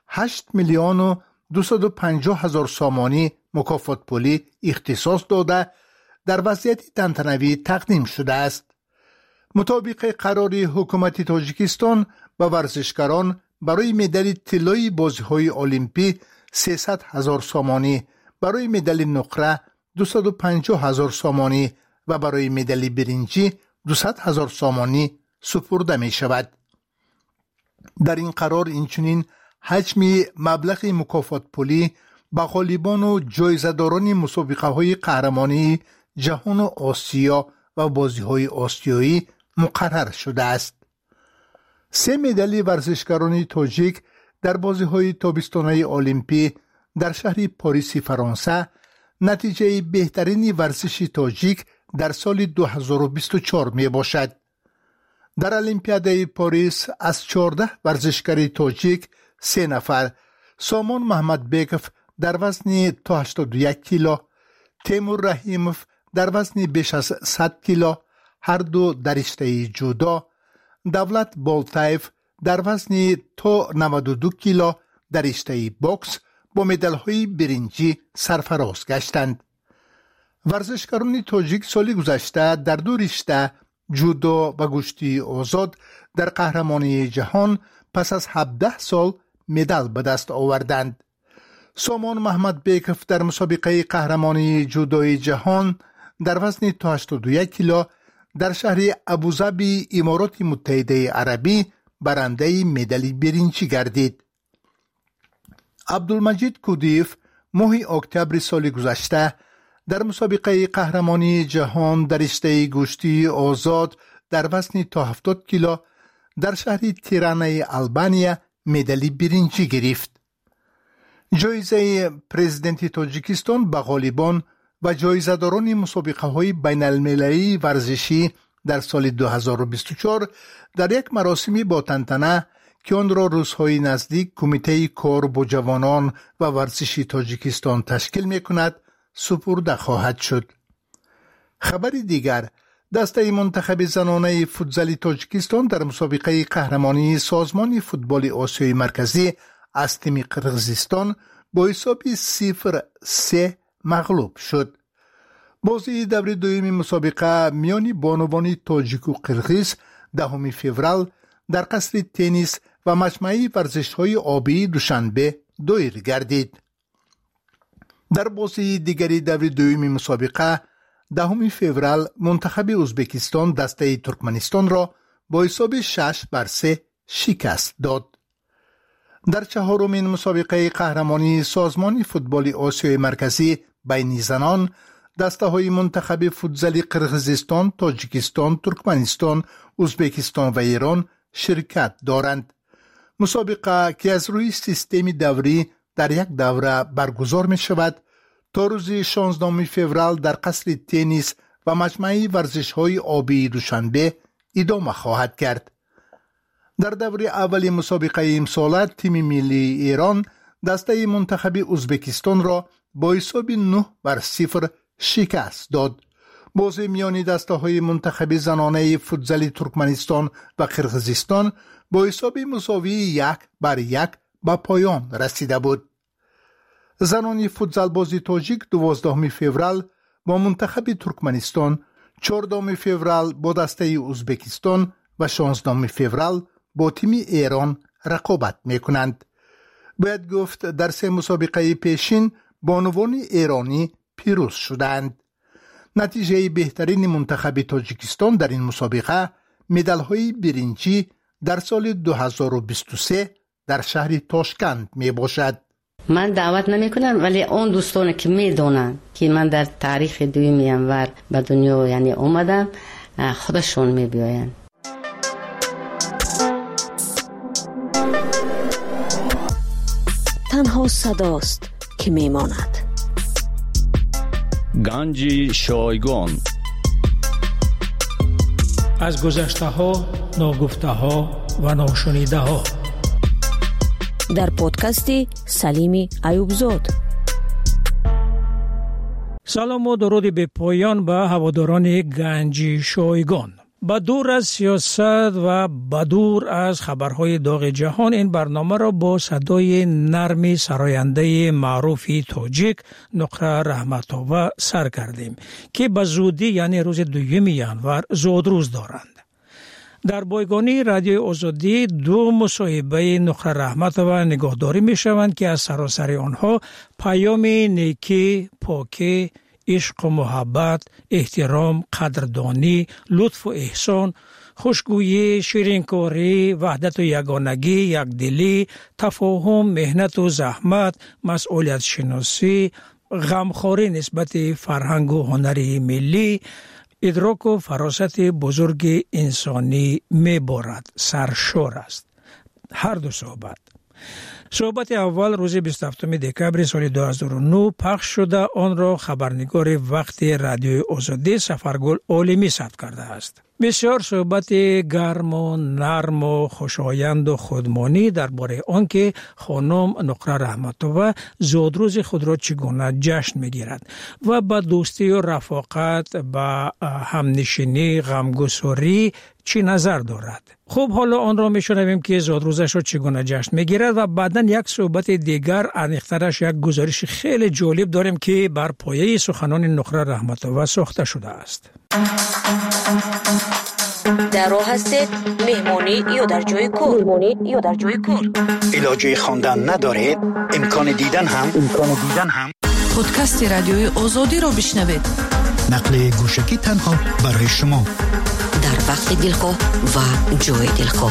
8,250,000 سومانی مکافات پولی اختصاص داده در وضعیت تنتنوی تقدیم شده است. مطابق قرار حکومت تاجیکستان به ورزشکاران برای مدال طلایی بازی‌های المپی 300,000 سومانی، برای مدال نقره 250,000 سومانی و برای مدال برنجی 200,000 سومانی سپرده می شود. در این قرار اینچنین حجم مبلغ مکافات پولی به غالبان و جایزه‌داران مسابقه های قهرمانی جهان و آسیا و بازی های آسیایی مقرر شده است. 3 مدال ورزشکاران تاجیک در بازی های تابستانه المپی در شهر پاریس فرانسه نتیجه بهترین ورزشی تاجیک در سال 2024 می باشد. در المپیاد پاریس از 14 ورزشکار تاجیک 3 نفر، سامان محمد بیگف در وزن تا 81 کیلو، تیمور رحیموف در وزن بیش از 100 کیلو هر دو در رشته جودو، دولت بالتایف در وزن تا 92 کیلو در رشته بوکس با مدال‌های برنجی سرفراز گشتند. ورزشکاران تاجیک سال گذشته در دو رشته جودو و کشتی آزاد در قهرمانی جهان پس از 17 سال مدال به دست آوردند. سامان محمد بیکف در مسابقه قهرمانی جودوی جهان در وزن تا 81 کیلو در شهر ابوظبی امارات متحده عربی برنده مدال برنجی گردید. عبدالمجید کودیف ماه اکتبر سال گذشته در مسابقه قهرمانی جهان در رشته کشتی آزاد در وزن تا 70 کیلو در شهر تیرانه آلبانیا مدال برنجی گرفت. جایزه پرزیدنت تاجیکستان به غالبان و جایزه‌داران مسابقه‌های بین‌المللی ورزشی در سال 2024 در یک مراسمی با تنتنه که آن را روزهای نزدیک کمیته کار با جوانان و ورزشی تاجیکستان تشکیل می‌کند سپرده خواهد شد. خبری دیگر، دسته منتخب زنانه فوتزال تاجیکستان در مسابقه قهرمانی سازمان فوتبال آسیای مرکزی از تیم قرغیزستان با حساب 0-3 مغلوب شد. بازی دور دوم مسابقه میان بانوان تاجیک و قرغیز 10 فوریه در قصر تنیس و مجمع ورزش‌های آبی دوشنبه دایر گردید. در بازی دیگری دور دوم مسابقه 10 فوریه منتخب ازبکستان دسته ترکمنستان را با حساب 6-3 شکست داد. در چهارمین مسابقه قهرمانی سازمان فوتبال آسیای مرکزی بین زنان دسته های منتخب فوتزال قرغیزستان، تاجیکستان، ترکمنستان، ازبکستان و ایران شرکت دارند. مسابقه که از روی سیستم دوری در یک دوره برگزار می شود تا روز 16 فوریه در قصر تنیس و مجمع ورزش‌های آبی دوشنبه ادامه خواهد کرد. در دوره اول مسابقه امسال تیم ملی ایران دسته منتخب ازبکستان را با حساب 9-0 شکست داد. بازی میان دسته های منتخب زنانه فوتزال ترکمنستان و قرغیزستان با حساب مساوی 1-1 به پایان رسیده بود. زنان فوتزال بازی تاجیک 12 فوریه با منتخب ترکمنستان، 14 فوریه با دسته ازبکستان و 16 فوریه با تیم ایران رقابت میکنند. باید گفت در سه مسابقه پیشین بانوان ایرانی پیروز شدند. نتیجه بهترین منتخب تاجیکستان در این مسابقه مدال‌های برنجی در سال 2023 در شهر تاشکند می باشد. من دعوت نمی کنم، ولی اون دوستان که می دونن که من در تاریخ 2 ینور به دنیا یعنی اومدم خودشون می بیاین. تنها صداست که می ماند. گنج شایگان از گذشته ها، ناگفته ها و ناشنیده ها در پادکست سلیم ایوبزاد. سلام و درود به پایان به هواداران گنج شایگان. با دور از سیاست و با دور از خبرهای داغ جهان، این برنامه را با صدای نرم سراینده معروف تاجیک نقره رحمت‌آور سر کردیم که به زودی یعنی روز 2 ینور زادروز دارند. در بایگانی رادیوی آزادی 2 مصاحبه نقره رحمت‌آور نگاهداری می شوند که از سراسر آنها پیام نیکی، پاکی، عشق و محبت، احترام، قدردانی، لطف و احسان، خوشگویی، شیرینکاری، وحدت و یگانگی، یکدلی، تفاهم، مهنت و زحمت، مسئولیت شناسی، غمخواری نسبت فرهنگ و هنر ملی، ادراک و فراست بزرگ انسانی می‌بارد. سرشار است هر دو صحبت اول روز 27 دکبر سال 2009 پخش شده. آن را خبرنگار وقت رادیوی آزادی سفرگل عالمی ثبت کرده است. بسیار صحبت گرم و نرم و خوشایند و خودمانی درباره آنکه خانم نقره رحمت‌الله زادروز خود را چگونه جشن میگیرد و با دوستی و رفاقت با همنشینی غمگساری چی نظر دارد. خب حالا آن را میشنویم که زادروزش را چگونه جشن میگیرد و بعداً یک صحبت دیگر عمیق‌ترش یک گزارش خیلی جالب داریم که بر پایه سخنان نقره رحمت‌الله ساخته شده است. در راه هستید مهمانی یا در جای کار علاجه خواندن ندارید امکان دیدن هم پادکست رادیوی آزادی را بشنوید. نقل گوشکی تنها برای شما در وقت دلخواه و جای دلخواه.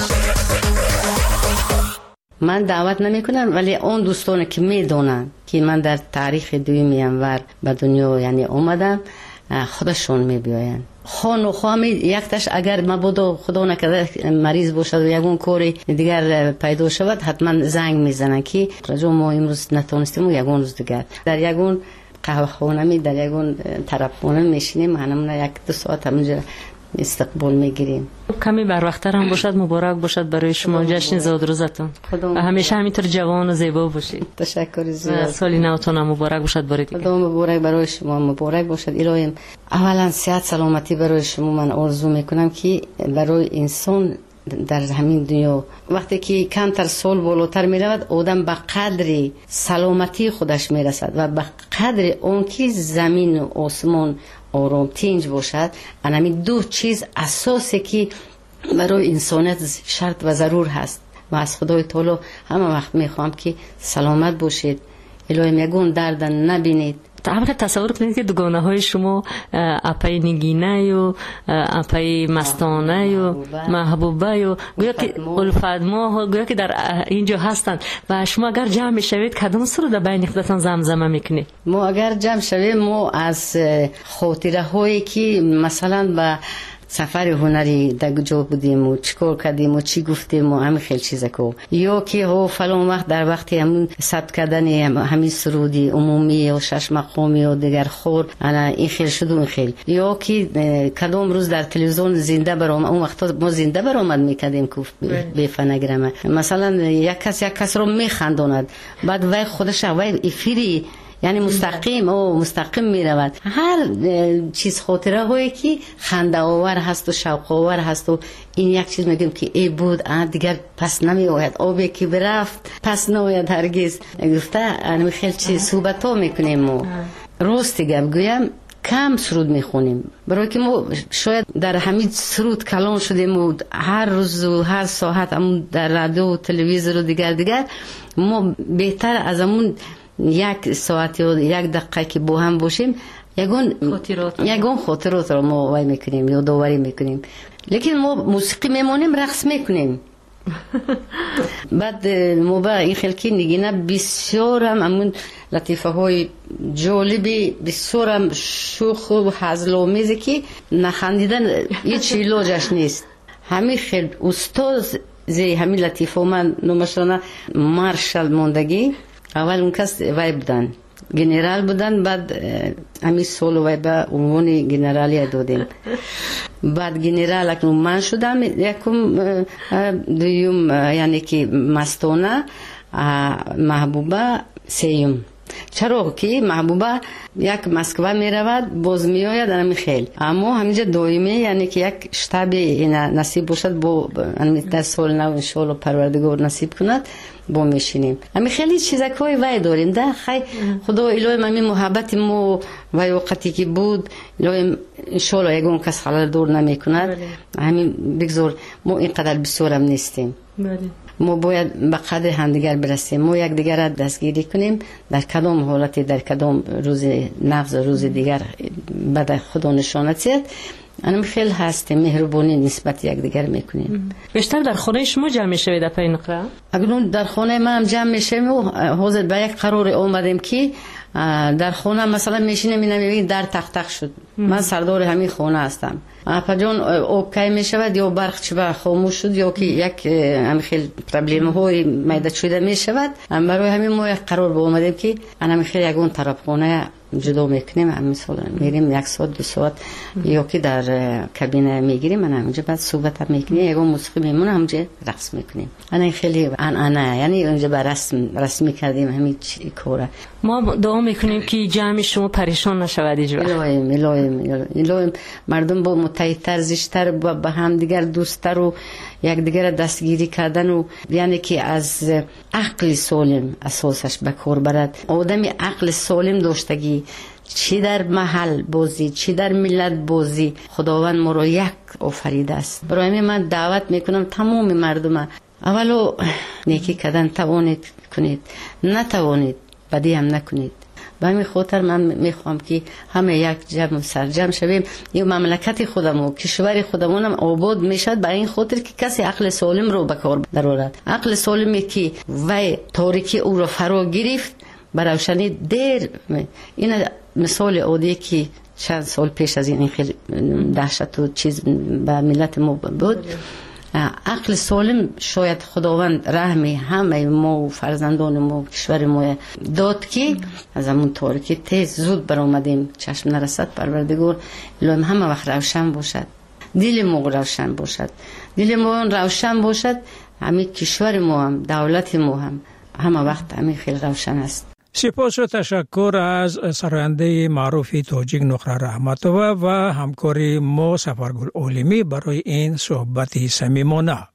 من دعوت نمی کنم ولی اون دوستان که می دونن که من در تاریخ 2 ینور به دنیا یعنی اومدم خودشون می بیاین. خان و خوامی یکتش اگر مبادا خدا نکرده مریض باشد و یگون کاری دیگر پیدا شود حتما زنگ میزنن که رجوع ما امروز نتونستیم و یگون روز دیگر در یگون قهوه خانه در یگون طرف خانه میشینیم همون 1-2 ساعت همونجا استقبال میگیریم. کمی بر وقت‌تر هم باشد مبارک باشد برای شما جشن زادروزتون و همیشه همینطور جوان و زیبا باشید. تشکر زیاد. سالی نوتون هم مبارک باشد برای دیگه. خدا مبارک برای شما مبارک باشد. الهی اولا صحت سلامتی برای شما من آرزو میکنم که برای انسان در همین دنیا وقتی که کمتر سال بالاتر می رود آدم به قدر سلامتی خودش می رسد و به قدر اون که زمین و آسمان آرام تنج باشد. همین 2 چیز اساسی که برای انسانیت شرط و ضرور هست و از خدای تعالی همه وقت می خواهم که سلامت باشید. الهی یگون درد نبینید. طبعا تصور کنید که دوگانه های شما اپای نگینه و اپای مستانه و محبوبه و گویا که الفدما گویا که در اینجا هستند و شما اگر جمع میشوید کدام سر در بین خودتان زمزمه میکنید؟ ما اگر جمع شویم ما از خاطره هایی که مثلا با سفر هنری در کجا بودیم و چیکار کردیم و چی گفتیم و همین خیلی چیزا کو یا که ها فلان وقت در وقتی همون ثبت کردن همین سرودی عمومی و 6 مقامی و دیگر خور انا این خیلی شد و این خیلی یا که کدام روز در تلویزیون زنده برام اون وقتا ما زنده برآمد میکردیم که به فنگرامه مثلا یک کس رو میخنداند بعد وای خودش وای افیری یعنی مستقیم می رود. هر چیز خاطره هایی که خنده آور هست و شوق آور هست و این یک چیز میگم که ای بود دیگر پس نمی آید آبی که برفت پس نمیاد هرگز گفته انمی خیلی چیز صحبت ها میکنیم ما راستی گپ گویم کم سرود میخونیم برای که ما شاید در همین سرود کلان شدیم و هر روز و هر ساعت همون در رادیو و تلویزیون و دیگر ما بهتر از همون 1 ساعت یا 1 دقیقه که با هم باشیم یگون خاطرات رو ما وای میکنیم یا داوری میکنیم لیکن ما موسیقی میمونیم رقص میکنیم بعد ما با این خلکی نگینه بسیار هم همون لطیفه های جالبی بسیار هم شوخ و هزل آمیزی که نخندیدن هیچ علاجش نیست همین خیلی استاد زی همین لطیفه من نمشتانه مارشال موندگی اول اون کس وای بودن گنرال بودن بعد همین سال وای به عنوان گنرالی دادیم بعد گنرال اکنون من شدم یکم دویم یعنی که مستانه محبوبه سیم چرا که محبوبه یک مسکو می رود باز می آید همین خیلی اما همینجا دائمی یعنی که یک شتابی نصیب باشد با در سال نو انشالله پروردگار نصیب کند با میشینیم همین خیلی چیزکای وای داریم ده خیلی خدا الهی همین محبت ما و وقتی که بود الهی انشالله یگون کس خلال دور نمی کند همین بگذار ما اینقدر بسیارم نیستیم ما باید به قدر همدیگر برسیم ما یک دیگر را دستگیری کنیم در کدام حالتی در کدام روز نفس روز دیگر بعد خدا نشانت زد انم خیلی هستیم مهربانی نسبت یک دیگر میکنیم بیشتر در خانه شما جمع میشوید اپای نقره؟ اگرون در خانه من هم جمع میشیم و حاضر به یک قرار آمدیم که در خانه مثلا میشینیم میبینیم در تخت شد من سردار همین خانه هستم اپا جان اوکی میشود یا برق چبا خاموش شد یا که یک همین خیلی پرابلم های میداد شده میشود برای همین ما یک قرار با آمدیم که همین خیلی یکون طرف خانه جدا میکنیم. مثلا میریم 1 ساعت 2 ساعت یا که در کابینه میگیریم، من همونجا بعد صحبت میکنیم، یه موسیقی میمونه همونجا رقص میکنیم. انا خیلی انا یعنی اونجا بر رسم کردیم همین کاره. ما دعا میکنیم که جمع شما پریشان نشود اینجا. الهی مردم با متحدتر، زیشتر با هم دیگر دوستتر و یک دیگر دستگیری کردن و یعنی که از عقل سالم اساسش به کار برد. آدمی عقل سالم داشتگی، چی در محل بازی چی در ملت بازی، خداوند ما رو یک آفریده است. برای من دعوت میکنم تمام مردم، اولو نیکی کردن توانید کنید، نتوانید بدی هم نکنید. به همین خاطر من میخوام که همه یک جمع سرجم شویم. این مملکت خودم و کشور خودمون هم آباد میشد برای این خاطر که کسی عقل سالم رو به کار درآورد. عقل سالمی که وای تاریکی او رو فرا گرفت بر روشنی دیر. این مثال عادی که چند سال پیش از این خیلی دهشت و چیز به ملت ما بود. عقل سالم شاید خداوند رحمی همه ما و فرزندان ما و کشور ما داد که از همون تاریکی تیز زود برآمدیم. چشم نرسد پروردگار الهی همه وقت روشن باشد، دل ما روشن باشد، دل ما روشن باشد، همین کشور ما هم دولت ما هم همه وقت همین خیلی روشن است. سپاس و تشکر از سراینده معروف تاجیک نقره رحمتوه و همکاری ما سفرگل عالمی برای این صحبت صمیمانه.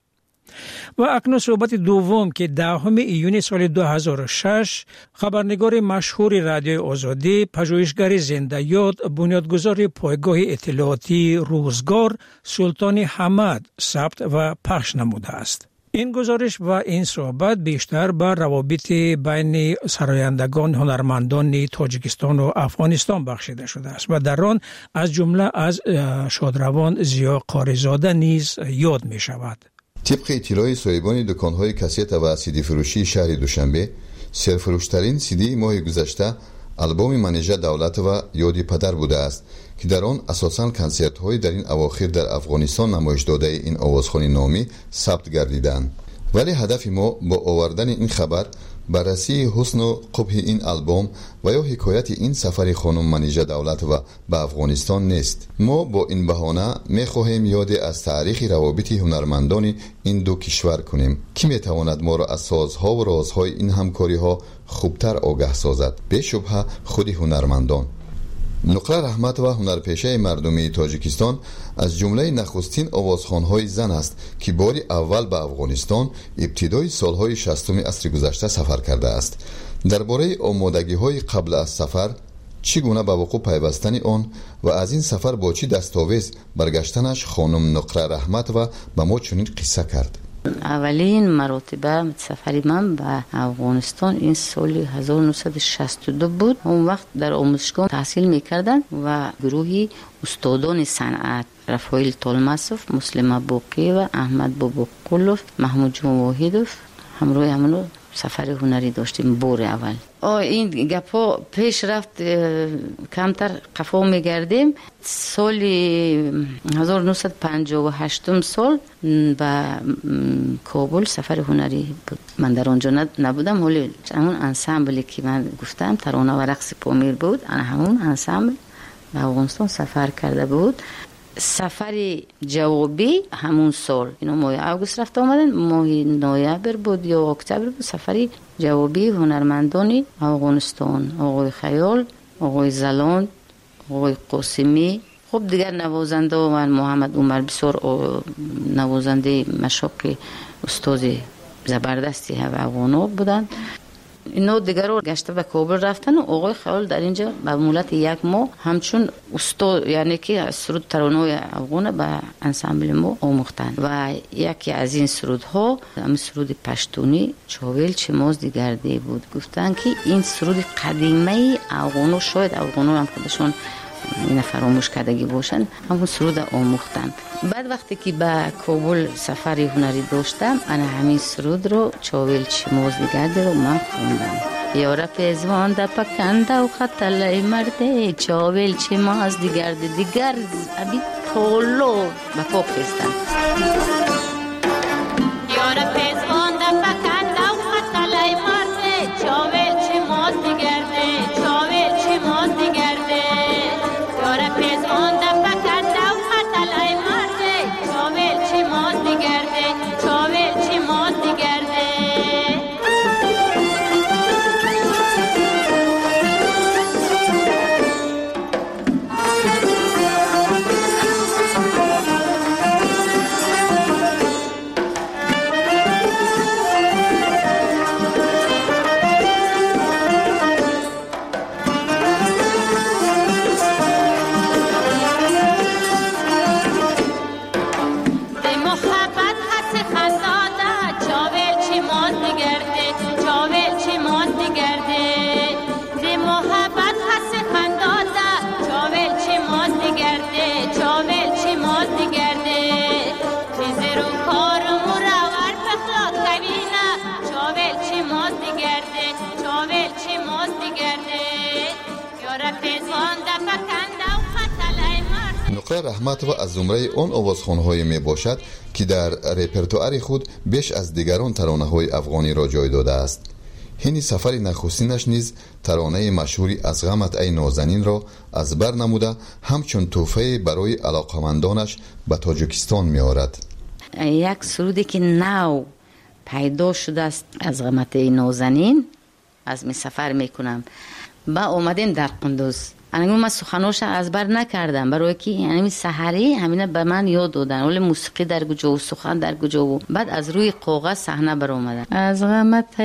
و اکنون صحبت دوم که 10 ایون سال 2006 خبرنگار مشهور رادیوی آزادی، پژوهشگر زنده یاد، بنیادگذار پایگاه اطلاعاتی روزگار سلطان حمد ثبت و پخش نموده است. این گزارش و این صحبت بیشتر بر روابط بین سرایندگان هنرمندان تاجیکستان و افغانستان بخشیده شده است و در آن از جمله از شادروان زیا قاریزاده نیز یاد می شود. طبق اطلاع صاحبان دکان‌های کاست و سیدی فروشی شهر دوشنبه، سرفروشترین سیدی ماه گذشته آلبوم منیژه دولت و یادی پدر بوده است که در آن اساساً کنسرت‌های در این اواخر در افغانستان نمایش داده این آوازخوانی نامی ثبت گردیدند. ولی هدف ما با آوردن این خبر بررسی حسن و قبح این آلبوم و یا حکایت این سفر خانم منیژه دولت و به افغانستان نیست. ما با این بهانه می‌خواهیم یاد از تاریخ روابط هنرمندان این دو کشور کنیم که می‌تواند ما را از سازها و رازهای این همکاری‌ها خوبتر آگاه سازد. به شبهه خود هنرمندان. نقره رحمت و هنرپیشه مردمی تاجیکستان از جمله نخستین آوازخوان‌های زن است که باری اول به افغانستان ابتدای سالهای 60 عصر گذشته سفر کرده است. درباره آمادگی‌های قبل از سفر، چگونه به وقوع پیوستن آن و از این سفر با چه دستاویز برگشتنش خانم نقره رحمت و به ما چنین قصه کرد. اولین مرتبه سفری من به افغانستان این سال 1962 بود. اون وقت در آموزشگاه تحصیل میکردن و گروهی استادان صنعت رفایل طالماسوف، مسلم باقی و احمد باباقلوف، محمود جون واحدوف همراه همونو سفر هنری داشتیم بار اول. این گپا پیش رفت کمتر قفا میگردیم. سال 1958 سال به کابل سفر هنری بود. من در آنجا نبودم، ولی همون انسامبلی که من گفتم ترانه و رقص پامیر بود، انا همون انسامبل به افغانستان سفر کرده بود. سفر جوابی همون سال، اینو ماه اوگوست رفت آمدن، ماه نوامبر بود یا اکتبر بود. سفری جوابی هنرمندانی افغانستان، آقای خیال، آقای زلان، آقای قاسمی، خب دیگر نوازنده و من محمد عمر بسیار نوازنده مشاق استاد زبردستی افغانا بودند. اینا دیگر رو گشته به کابل رفتن و آقای خیال در اینجا به مولت 1 ماه همچون استاد یعنی که سرود ترانه افغان به انسامبل ما آموختن و یکی از این سرودها هم سرود پشتونی چاویل چماز دیگرده بود. گفتن که این سرود قدیمه افغانو، شاید افغانو هم خودشون این فراموش کردگی باشن، همون سرود آموختن. بعد وقتی که به کابل سفری هنری داشتم، انا همین سرود رو چاویل چماز دیگرده رو من خوندم. یارا پیزوان دا پکنده و خطلای مرده، چاویل چماز دیگرده دیگر ابی پولو به پاک خستن. یارا پیزوان دا پکنده و خطلای مرده، چاویل چماز دیگرده، چاویل چماز دیگرده نقره رحمتова از زمره آن آوازخوان‌های می باشد که در رپرتوار خود بیش از دیگران ترانه‌های افغانی را جای داده است. هین سفر نخستینش نیز ترانه مشهوری از غمت ای نازنین را از بر نموده همچون تحفه برای علاقمندانش به تاجیکستان می آورد. یک سرودی که نو پیدا شده است از غمت ای نازنین از می سفر می کنم با اومدیم در قندوز. من سخنوش از بر نکردم برای که یعنی سحری همینه به من یاد دادن ولی موسیقی در کجا و سخن در کجا و بعد از روی کاغذ صحنه بر اومدن از غمت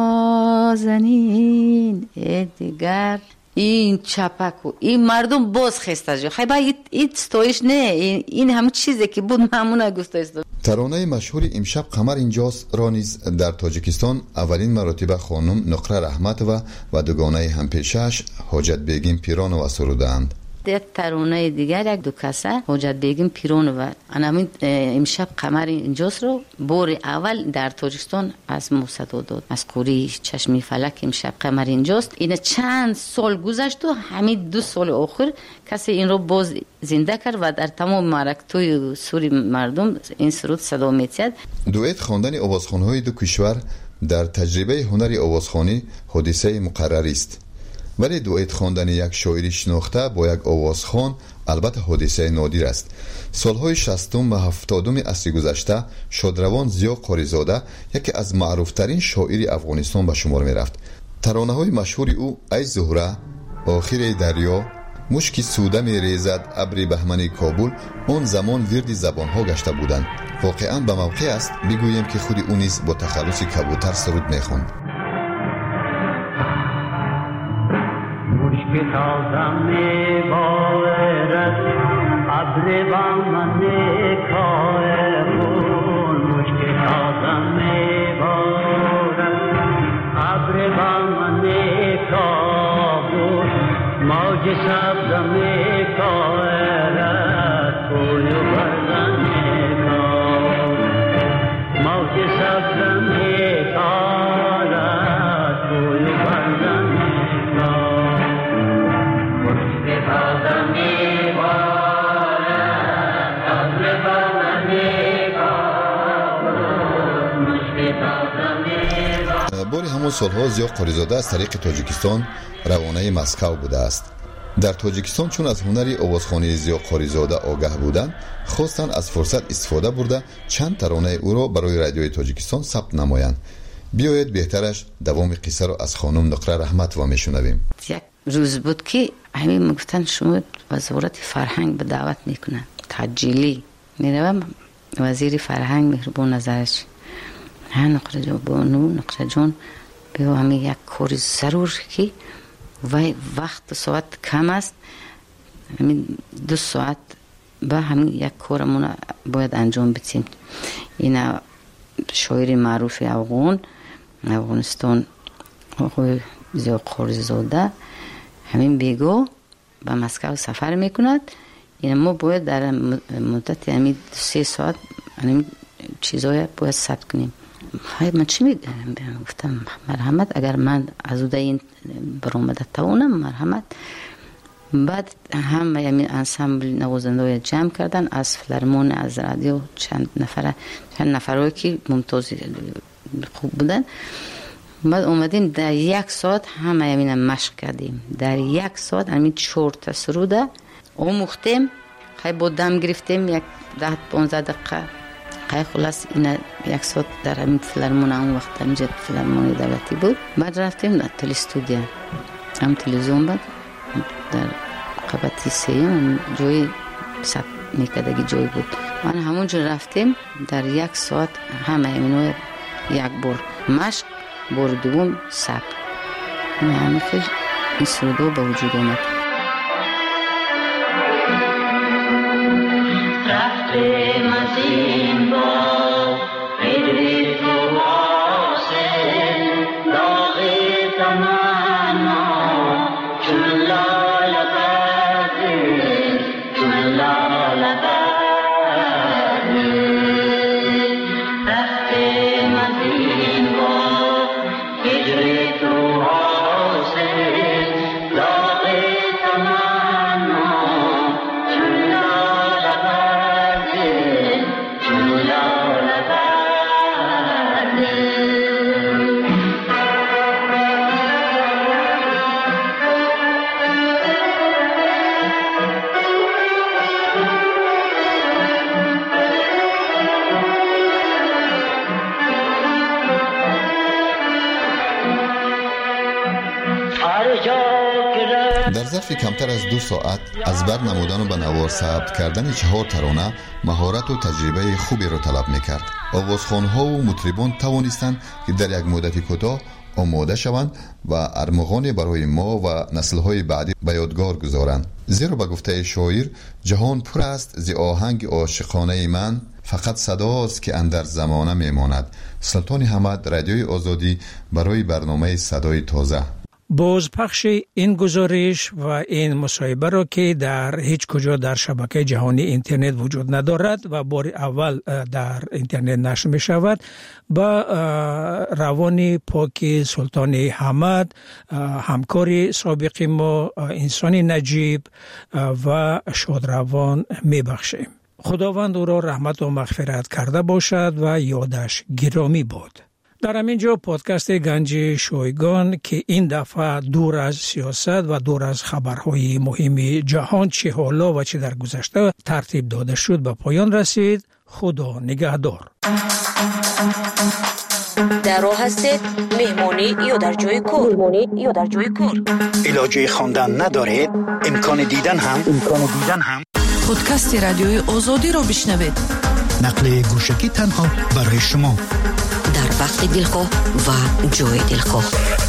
نازنین دیگر این چپک و این مردم باز خسته جو خیلی با این ستایش نه این همه چیزی که بود همونه گستایش داد. ترانه مشهور امشب قمر اینجاست را نیز در تاجیکستان اولین مرتبه خانم نقره رحمتова و دوگانه همپیشش حاجت بیگم پیرانова سرودند. یک ترانه دیگر یک دو کسه حاجت بیگم پیرانova همین امشب قمر اینجاست رو بار اول در تاجیکستان از موسیقی داد از قوری چشمی فلک امشب قمر اینجاست. این چند سال گذشت و همین 2 سال آخر کسی این رو باز زنده کرد و در تمام مرکتوی سوری مردم این سرود صدا می‌تید. دوئت خواندن آوازخوان‌های دو کشور در تجربه هنر آوازخوانی حادثه مقرری است. ولی دوئت خواندن یک شاعری شناخته با یک آوازخوان البته حادثه نادر است. سالهای 60 و 70 عصر گذشته شادروان ضیا قاریزاده یکی از معروفترین شاعری افغانستان به شمار می رفت. ترانه‌های مشهور او ای زهره، آخر دریا، مشکی سوده می ریزد، ابر بهمن کابل اون زمان ورد زبانها گشته بودند. واقعا به موقع است بگویم که خود او نیز با تخلص کبوتر سرود می خوند. مشک تازه می بارد ابر بهمن کابل مشک تازه می بارد ابر بهمن کابل موج سبز می کارد کوی بردن کابل موج سبز می کارد کوی بردن باری همون سالها ضیا قاریزاده از طریق تاجیکستان روانه مسکو بوده است. در تاجیکستان چون از هنر آوازخوانی ضیا قاریزاده آگاه بودند خواستند از فرصت استفاده برده چند ترانه او را برای رادیوی تاجیکستان ثبت نمایند. بیایید بهترش دوام قصه را از خانم نقره رحمتова میشنویم. یک روز بود که همین گفتن شما وزارت فرهنگ به دعوت میکنن تجیلی میروم وزیر فرهنگ مهربان نظرش نقره جان بانو نقره جان بیا همین یک کار ضرور که وقت ساعت کم است همین 2 ساعت با همین یک کارمون باید انجام بدیم. این شاعر معروف افغانستان آقای ضیا قاریزاده همین بیگو به مسکو سفر میکند. این ما باید در مدت همین 3 ساعت همین چیزای باید ثبت کنیم. من چی میگم؟ گفتم مرحمت اگر من از اوده این برآمده توانم مرحمت. بعد هم همین انسامبل نوازنده جمع کردن از فیلارمون از رادیو چند نفرایی که ممتاز خوب بودن. بعد اومدیم در 1 ساعت همه همین مشق کردیم. در 1 ساعت همین 4 تا سروده آموختیم. خیلی با دم گرفتیم 10-15 دقیقه. خیلی خلاص این 1 ساعت در همین فیلارمون اون وقت همینجا فیلارمون دولتی بود. بعد رفتیم در تلستودیا هم تلویزیون بود در قبطی 3 جای ثبت میکردگی جای بود. من همونجا رفتیم در 1 ساعت همه همینو 1 بار مشق بار دوم ثبت. همین که این سرودو به وجود آمد. رفتیم از این با ایدی تو آسه داغ تمنا چون لال بردی چون لال بردی رفتیم از این با ایدی تو آسه داغ در ظرف کمتر از 2 ساعت از بر نمودن و به نوار ثبت کردن 4 ترانه مهارت و تجربه خوبی را طلب میکرد. آوازخوان‌ها و مطربان توانستند که در یک مدت کوتاه آماده شوند و ارمغان برای ما و نسل‌های بعدی به یادگار گذارند. زیرا به گفته شاعر جهان پر است ز آهنگ عاشقانه من، فقط صداست که اندر زمانه میماند. سلطان حمد، رادیوی آزادی، برای برنامه صدای تازه. بازپخش این گزارش و این مصاحبه را که در هیچ کجا در شبکه جهانی اینترنت وجود ندارد و بار اول در اینترنت نشر می شود، با روان پاک سلطان حمد، همکار سابق ما، انسان نجیب و شادروان می بخشیم. خداوند او را رحمت و مغفرت کرده باشد و یادش گرامی باد. در همینجا پادکست گنج شایگان که این دفعه دور از سیاست و دور از خبرهای مهم جهان چه حالا و چه در گذشته ترتیب داده شد به پایان رسید. خدا نگهدار. در راه هستید، مهمانی یا در جای کار. علاجه خواندن ندارید؟ امکان دیدن هم پادکست رادیوی آزادی را بشنوید. نقل گوشکی تنها برای شما، در وقت دلخواه و جای دلخواه.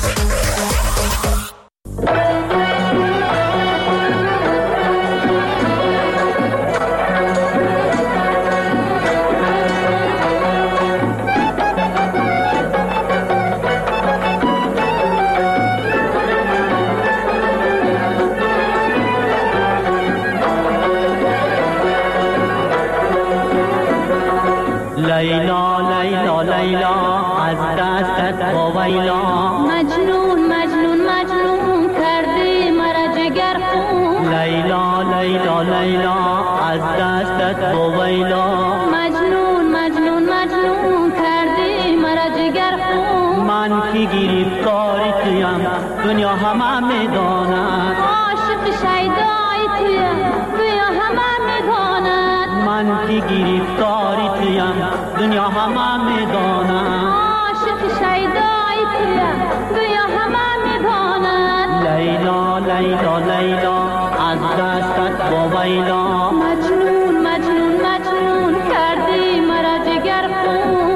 لیلا لیلا لیلا از دستت وایلا، مجنون مجنون مجنون کردی مرا جگر خون. لیلا لیلا لیلا از دستت وایلا، مجنون مجنون مجنون کردی مرا جگر خون. من که گرفتار تویم دنیا همه میداند، عاشق شیدای تویم دنیا همه میداند. من که گرفتار تویم دنیا همه میداند، عاشق شیدای تویم دنیا همه میداند. لیلا لیلا لیلا از دستت وایلا، مجنون مجنون مجنون کردی مرا جگر خون.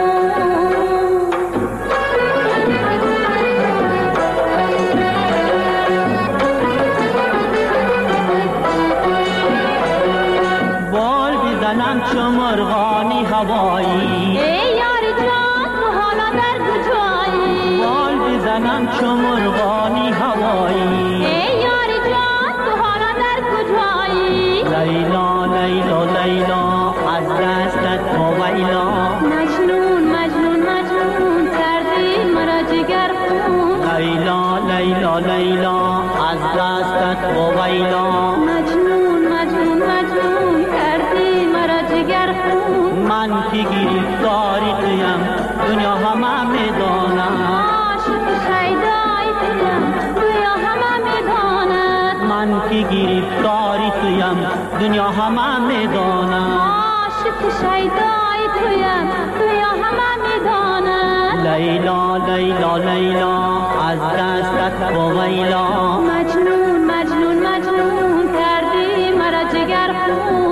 بال بزنم چو مرغانی هوایی، ای یار جان تو حالا در کجایی؟ بال بزنم چو مرغانی هوایی، ای یار جان تو حالا در کجایی؟ لیلا لیلا لیلا از دستت وایلا، مجنون مجنون مجنون کردی مرا جگر خون. لیلا لیلا لیلا از دستت وایلا، مجنون مجنون مجنون کردی مرا جگر خون. من که گرفتاری تویم دنیا همه میداند، عاشق شیدای تویم دنیا همه میداند. من که گرفتاری تویم دنیا همه میداند، عاشق شیدای تویم دنیا همه میداند. لیلا لیلا لیلا از دستت وایلا، مجنون مجنون مجنون کردی مرا جگر خون.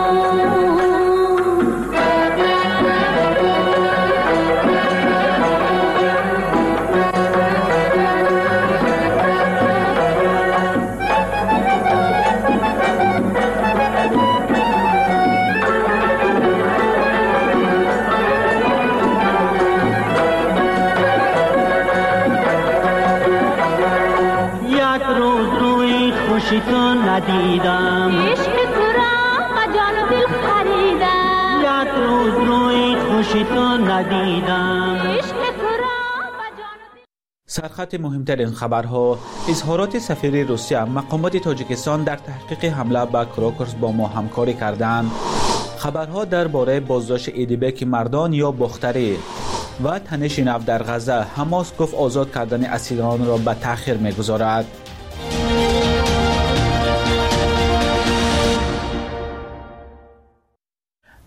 خوشی تو ندیدم، عشق تو را و جان و دل خریدم. یک روز روی خوشی تو ندیدم، عشق تو را و جان و دل. سرخط مهمترین خبرها: اظهارات سفیر روسیه، مقامات تاجیکستان در تحقیق حمله به کراکرس با ما همکاری کردند. خبرها درباره بازداشت ایدیبک مردان یا باختری و تنش نفت در غزه. حماس گفت آزاد کردن اسیران را به تأخیر می‌گذارد.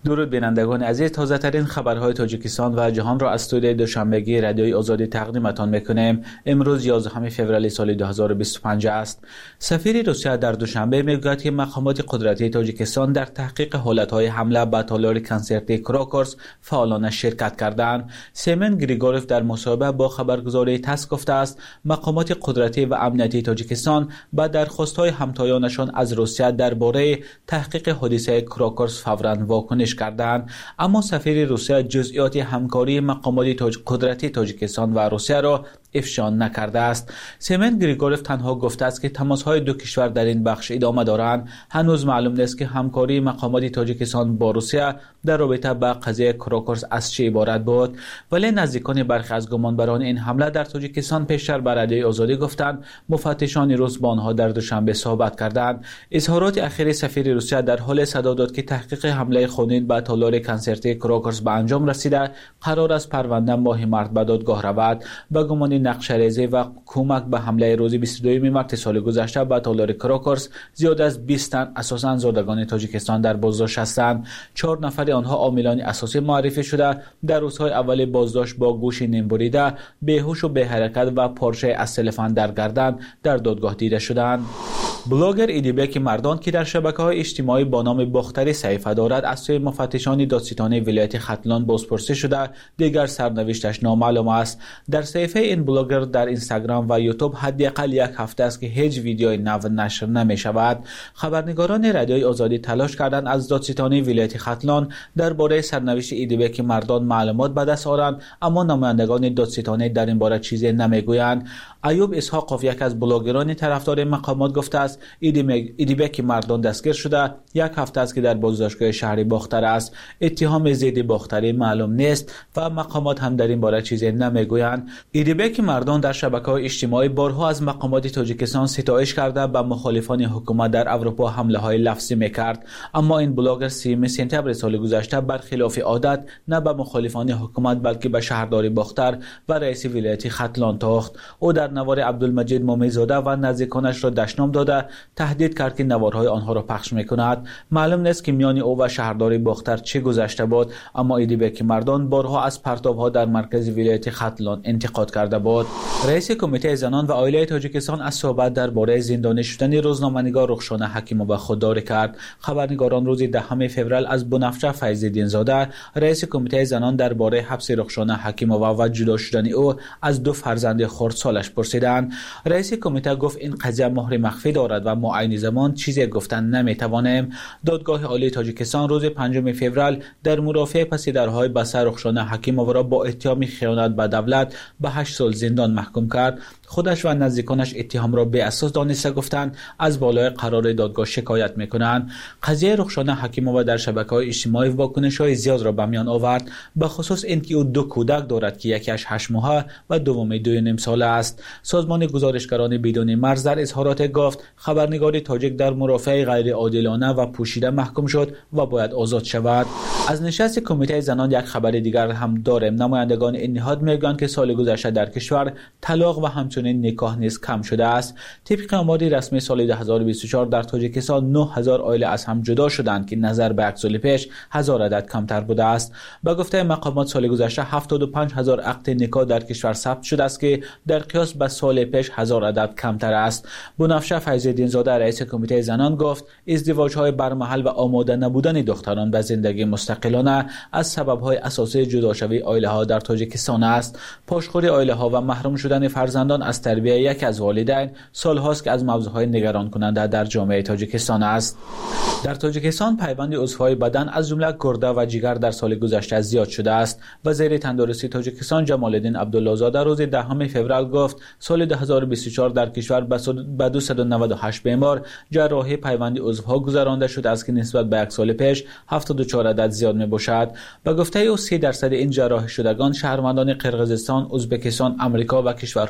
درود بینندگان عزیز، تازه ترین خبرهای تاجیکستان و جهان را از استودیوی دوشنبگی رادیوی آزادی تقدیمتان میکنیم. امروز 11 فوریه سال 2025 است. سفیر روسیه در دوشنبه میگوید که مقامات قدرتی تاجیکستان در تحقیق حالتهای حمله به تالار کنسرتی کراکورس فعالانه شرکت کردند. سیمن گریگوروف در مصاحبه با خبرگزاری تاس گفته است مقامات قدرتی و امنیتی تاجیکستان با درخواست‌های همتایانشان از روسیه درباره تحقیق حادثه کراکورس فوراً واکنش کردند، اما سفیر روسیه جزئیات همکاری مقامات قدرتی تاجیکستان و روسیه را افشا نکرده است. سیمن گریگوروف تنها گفته است که تماس‌های دو کشور در این بخش ادامه دارند. هنوز معلوم نیست که همکاری مقامات تاجیکستان با روسیه در رابطه با قضیه کراکورس از چه عبارت بود، ولی نزدیکان برخی از گمانبران این حمله در تاجیکستان پیشتر به رادیوی آزادی گفتند مفتشان روس با آنها در دوشنبه صحبت کردند. اظهارات اخیر سفیر روسیه در حال صدا داد که تحقیق حمله خونین به تالار کنسرتی کراکورس به انجام رسیده، قرار است پرونده ماه مارس به دادگاه رود. به گمان نقشه‌ریزی و کمک به حمله روز 22 مارس سال گذشته به تالار کراکورس زیاد از 20 تن اساساً زادگان تاجیکستان در بازداشت هستند. 4 نفر آنها عاملان اساسی معرفی شده در روزهای اول بازداشت با گوش نیم بریده، بیهوش و بی حرکت و پارچه از تلفن در گردن در دادگاه دیده شدند. بلاگر ایدیبک مردان که در شبکه‌های اجتماعی با نام باختری صحیفه دارد از سوی مفتشان دادستانی ولایت ختلان بازپرسی شده، دیگر سرنوشتش نامعلوم است. در صحیفه این بلاگر در اینستاگرام و یوتیوب حداقل یک هفته است که هیچ ویدیوی نو نشر نمی شود. خبرنگاران رادیوی آزادی تلاش کردند از دادستانی ولایت ختلان درباره سرنوشت ایدیبک مردان معلومات به دست آورند، اما نمایندگان دادستانی در این باره چیزی نمیگویند. ایوب اسحاقوف یک از بلاگران طرفدار مقامات گفته است ایدیبک مردان دستگیر شده، یک هفته است که در بازداشتگاه شهری باختر است. اتهام ضد باختری معلوم نیست و مقامات هم در این باره چیزی نمیگویند. ایدیبک مردان در شبکه‌های اجتماعی بارها از مقامات تاجیکستان ستایش کرده به مخالفان حکومت در اروپا حمله‌های لفظی می‌کرد، اما این بلاگر 30 سپتامبر سال گذشته برخلاف عادت نه به مخالفان حکومت بلکه به شهردار باختر و رئیس ولایت ختلان تاخت. او در نوار عبدالمجید مومیزاده و نزدیکانش را دشنام داده تهدید کرد که نوارهای آنها را پخش می‌کند. معلوم نیست که میان او و شهردار باختر چه گذشته بود، اما ایدیبک مردان بارها از پرتاب‌ها در مرکز ولایت ختلان انتقاد کرده بود. رئیس کمیته زنان و عائله تاجیکستان از صحبت درباره زندانی شدن روزنامه‌نگار رخشانه حکیمووا خودداری کرد. خبرنگاران روز 10 فوریه از بنفشه فیض‌الدین زاده، رئیس کمیته زنان درباره حبس رخشانه حکیمووا و جدا شدن او از 2 فرزند خردسالش پرسیدند. رئیس کمیته گفت این قضیه مهر مخفی دارد و ما عین زمان چیزی گفتن نمیتوانیم. دادگاه عالی تاجیکستان روز 5 فوریه در مرافعه پس درهای بسر رخشانه حکیمووا را با اتهام خیانت به دولت به 8 سال زندان محکوم کرد. خودش و نزدیکانش اتهام را به اساس دانسته گفتند از بالای قرار دادگاه شکایت میکنند. قضیه رخشانه حکیمووا در شبکه‌های اجتماعی واکنش‌های زیاد را به میان آورد، به خصوص اینکه او 2 کودک دارد که یکیش 8 ماهه و دومی 2.5 ساله است. سازمان گزارشگران بدون مرز در اظهارات گفت خبرنگار تاجیک در مرافعه غیر عادلانه و پوشیده محکوم شد و باید آزاد شود. از نشست کمیته زنان یک خبر دیگر هم داریم. نمایندگان این نهاد میگویند که سال گذشته در کشور طلاق و همچنین نکاح نیز کم شده است. طبق آمار رسمی سال 2024 در تاجیکستان 9000 عائله از هم جدا شدند که نظر به یک سال پیش 1000 عدد کمتر بوده است. به گفته مقامات سال گذشته 75000 عقد نکاح در کشور ثبت شده است که در قیاس به سال پیش 1000 عدد کمتر است. بنفشه فیض‌الدین زاده رئیس کمیته زنان گفت ازدواج‌های برمحل و آماده نبودن دختران به زندگی مستقلانه از سبب‌های اساسی جداشوی عائله‌ها در تاجیکستان است. پاشخوری عائله‌ها و محروم شدن فرزندان از تربیت یک از والدین سال‌هاست که از موضوع‌های نگران کننده در جامعه تاجیکستان است. در تاجیکستان پیوند عضوهای بدن از جمله گرده و جگر در سال گذشته زیاد شده است. وزیر تندرستی تاجیکستان جمال الدین عبدالله‌زاده روز 10 فوریه گفت سال 2024 در کشور به 298 بیمار جراحی پیوند عضوها گذرانده شده است که نسبت به یک سال پیش 74 عدد زیاد می باشد. به گفته او 30% این جراحی شدگان شهروندان قرقیزستان، ازبکستان، آمریکا و کشورهای دیگر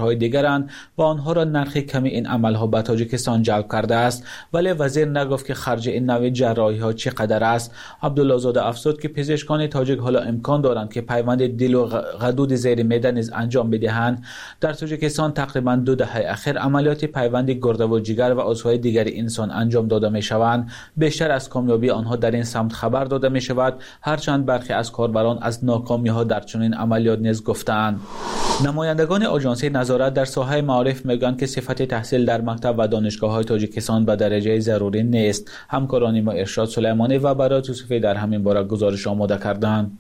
دیگرند و آنها را نرخ کمی این عملها به تاجیکستان جلب کرده است، ولی وزیر نگفت که خرج این نوع جراحی ها چقدر است. عبدالله زاده افزود که پزشکان تاجیک حالا امکان دارند که پیوند دل و غدود زیر معده نیز انجام بدهند. در تاجیکستان تقریبا 2 دهه اخیر عملیات پیوند گرده و جگر و عضوهای دیگر انسان انجام داده می شوند. بیشتر از کامیابی آنها در این سمت خبر داده می شود، هرچند برخی از کاربران از ناکامی ها در چنین عملیات نیز گفتند. نمایندگان آژانس نظارت در ساحه معارف میگویند که صفت تحصیل در مکتب و دانشگاه‌های تاجیکستان به درجه ضروری نیست. همکاران ما ارشاد سلیمانی و برات یوسفی در همین باره گزارش آماده کردند.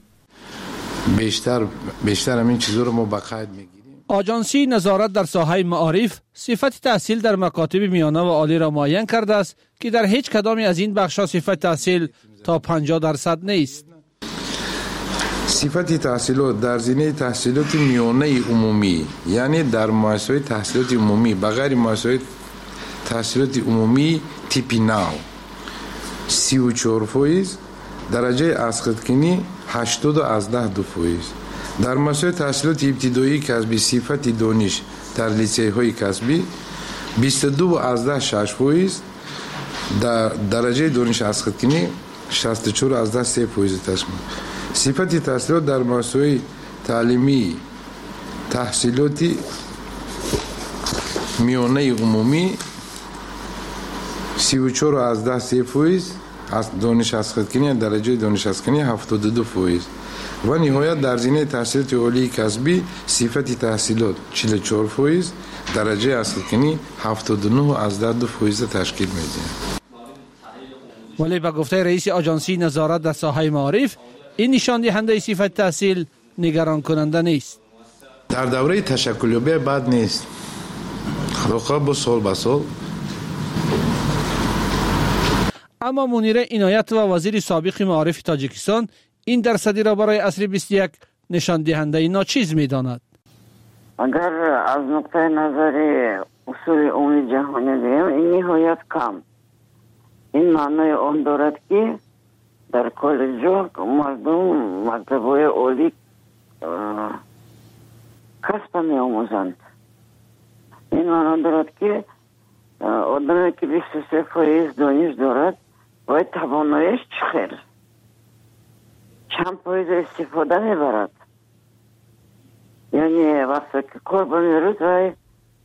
بیشتر همین چیزا رو ما به قید میگیریم. آژانسی نظارت در ساحه معارف صفت تحصیل در مکاتب میانه و عالی را معین کرده است که در هیچ کدامی از این بخش‌ها صفت تحصیل تا 50% نیست. صفت تحصیلات در زمینه تحصیلات میانه عمومی، یعنی در مؤسسه تحصیلات عمومی به غیر مؤسسه تحصیلات عمومی تیپی 9 34%، درجه اسقاط‌کنی 80.2%. در مؤسسه تحصیلات ابتدایی کسبی صفت دانش در لیسه‌های کسبی 22.6%، در درجه دانش اسقاط‌کنی 64.3% تشکیل. صفت تحصیلات در مؤسسه تعلیمی تحصیلاتی میانه عمومی 34.3%، از دانش اسقاط‌کنی درجه دانش اسقاط‌کنی 72%. و نهایت در زمینه تحصیلات عالی کسبی صفت تحصیلات 44%، درجه اسقاط‌کنی 79.2% تشکیل می‌دهد. ولی به گفته رئیس آژانسی نظارت در ساحه معارف، این نشان دهنده صفت تحصیل نگران کننده نیست. در دوره تشکلیابی بد نیست، خلاقه با سال به سال. اما منیره عنایت و وزیر سابق معارف تاجیکستان این درصدی را برای عصر 21 نشان دهنده ناچیز می داند. اگر از نقطه نظر اصول عمومی جهانی بگیم، این نهایت کم. این معنی آن دارد که در کل جا مردم مکتب‌های عالی کسب می آموزند. این معنی دارد که آدمی که 23% دانش دارد باید تواناییش چخیر چند پایز استفاده میبرد. یعنی وقتی که کار بمیرود و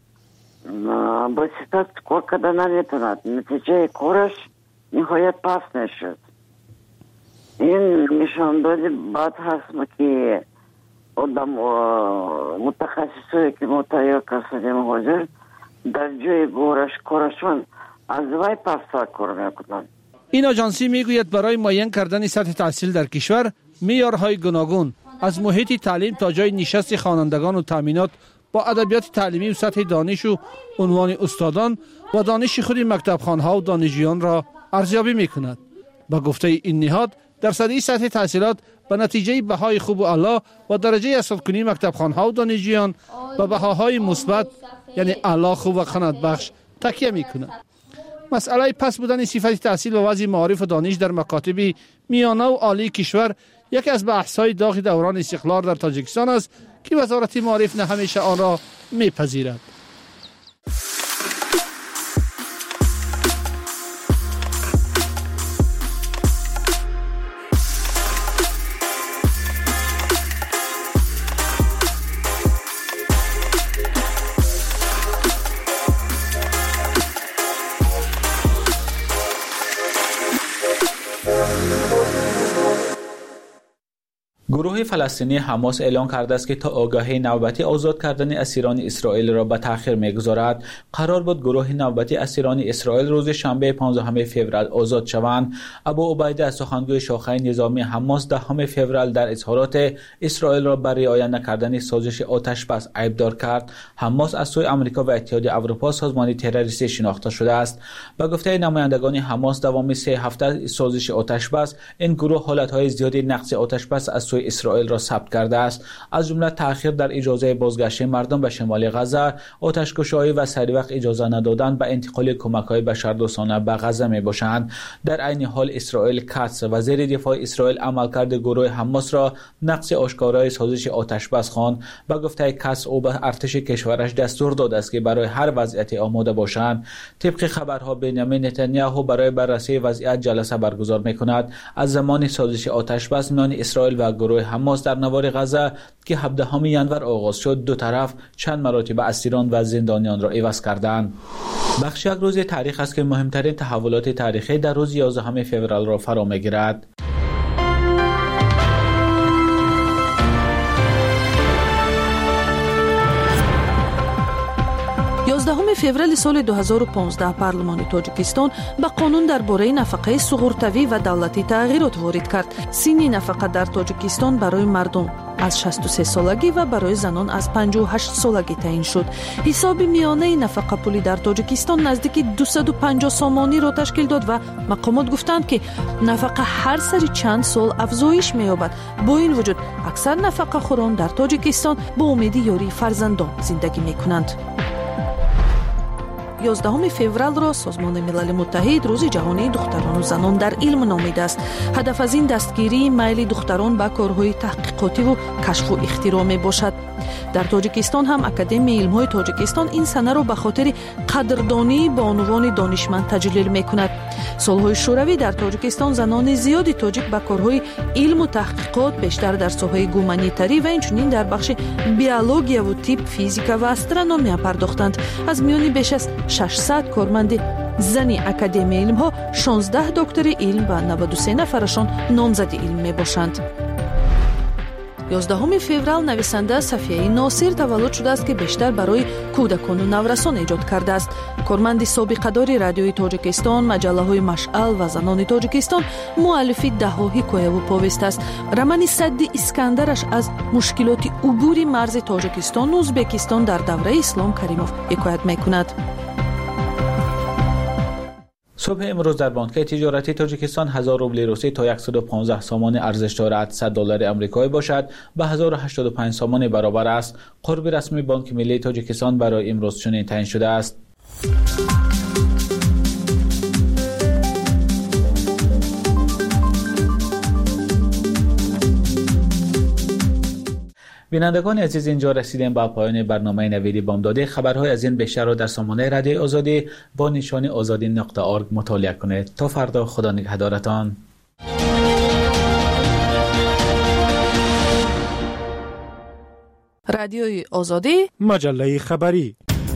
با ستات کار کده نمیتوند، نتیجه کارش نهایت پس نشد. این نشان داده بعد هست که آدم متخصصی که متعیق کسیدیم حاضر در جای کارشون از وی پس کار میکنند. این آژانسی میگوید برای معین کردن سطح تحصیل در کشور معیارهای گوناگون از محیط تعلیم تا جای نشست خوانندگان و تامینات با ادبیات تعلیمی و سطح دانش و عنوان استادان و دانش خود مکتبخوانها و دانشجویان را ارزیابی میکند. با گفته این نهاد درصدی سطح تحصیلات به نتیجه بهای خوب و اعلی و درجه اسقاط‌کنی مکتبخوانها و دانشجویان و بهاهای مثبت یعنی اعلی، خوب و قناعت بخش تکیه میکند. مسئله پس بودن صفت تحصیل و وضع معارف و دانش در مکاتب میانه و عالی کشور یکی از بحث‌های داغ دوران استقلال در تاجیکستان است که وزارت معارف نه همیشه آن را میپذیرد. گروه فلسطینی حماس اعلام کرده است که تا آگاهی نوبتی آزاد کردن اسیران اسرائیل را به تأخیر می‌گذارد. قرار بود گروه نوبتی اسیران اسرائیل روز شنبه 15 فوریه آزاد شوند. ابو عبیده از سخنگوی شاخه نظامی حماس 10 فوریه در اظهارات اسرائیل را بر رعایت نکردن سازش آتش بس عیبدار کرد. حماس از سوی آمریکا و اتحادیه اروپا سازمان تروریستی شناخته شده است. به گفته نمایندگان حماس دوام 3 هفته سازش آتش بس، این گروه حالت‌های زیادی نقض آتش بس از سوی اسرائیل را ثبت کرده است. از جمله تأخیر در اجازه بازگشت مردم به شمال غزه، آتش‌کشی و سریع وقت اجازه ندادن به انتقال کمک‌های بشردوستانه به غزه میباشند. در عین حال اسرائیل کاتس وزیر دفاع اسرائیل عملکرد گروه حماس را نقض آشکارای سازش آتشبس خواند. به گفته کاتس او به ارتش کشورش دستور داده است که برای هر وضعیتی آماده باشند. طبق خبرها بنیامین نتانیاهو برای بررسی وضعیت جلسه برگزار می‌کند. از زمان سازش آتشبس میان اسرائیل و گروه حماس در نوار غزه که 17 ینور آغاز شد، دو طرف چند مراتب اسیران و زندانیان را عوض کردند. بخش یک روز تاریخ است که مهمترین تحولات تاریخی در روز 11 فوریه را فرا می‌گیرد. 11 فوریه سال 2015 پارلمان تاجیکستان به قانون درباره نفقه سقورتوی و دولتی تغییرات وارد کرد. سن نفقه در تاجیکستان برای مردم از 63 سالگی و برای زنان از 58 سالگی تعیین شد. حساب میانه نفقه پولی در تاجیکستان نزدیک 250 سامانی را تشکیل داد و مقامات گفتند که نفقه هر سری چند سال افزایش می‌یابد. با این وجود اکثر نفقه خوران در تاجیکستان با امید یاری فرزندان زندگی می‌کنند. 11 فوریه را سازمان ملل متحد روز جهانی دختران و زنان در علم نامیده است. هدف از این دستگیری میل دختران به کارهای تحقیقاتی و کشف و اختراع می باشد. در تاجیکستان هم اکادمی علم‌های تاجیکستان این سنه را به خاطر قدردانی با عنوان دانشمند تجلیل می کند. سالهای شوروی در تاجیکستان زنان زیادی تاجیک به کارهای علم و تحقیقات بیشتر در ساحه گومانیتاری و اینچنین در بخش بیولوژی و طب، فیزیک و استرونومی پرداختند. از میان بیش از 600 کارمند زنی اکادمی علم‌ها 16 دکتر علم و 93 نفرشان نامزد علم می باشند. 11 فوریه نویسنده صفیه ناصر تولد شده است که بیشتر برای کودکان و نورسان ایجاد کرده است. کارمند سابقه‌دار رادیوی تاجیکستان، مجله‌های مشعل و زنان تاجیکستان، مؤلف ده‌ها حکایه و پوست است. رمان صد اسکندرش از مشکلات عبور مرز تاجیکستان و ازبکستان در دوره اسلام کریموف حکایت می‌کند. صبح امروز در بانک‌های تجارتی تاجیکستان 1000 روبل روسی تا 115 سامان ارزش دارد. $100 آمریکایی باشد به 1085 سامان برابر است. قرب رسمی بانک ملی تاجیکستان برای امروز چنین تعیین شده است. بینندگان عزیز، اینجا رسیدیم به پایان برنامه نوید بامداد. خبرهای از این بیشتر را در سامانه رادیوی آزادی با نشان azadi.org مطالعه کنید. تا فردا، خدا نگهدارتان. رادیوی آزادی، مجله خبری.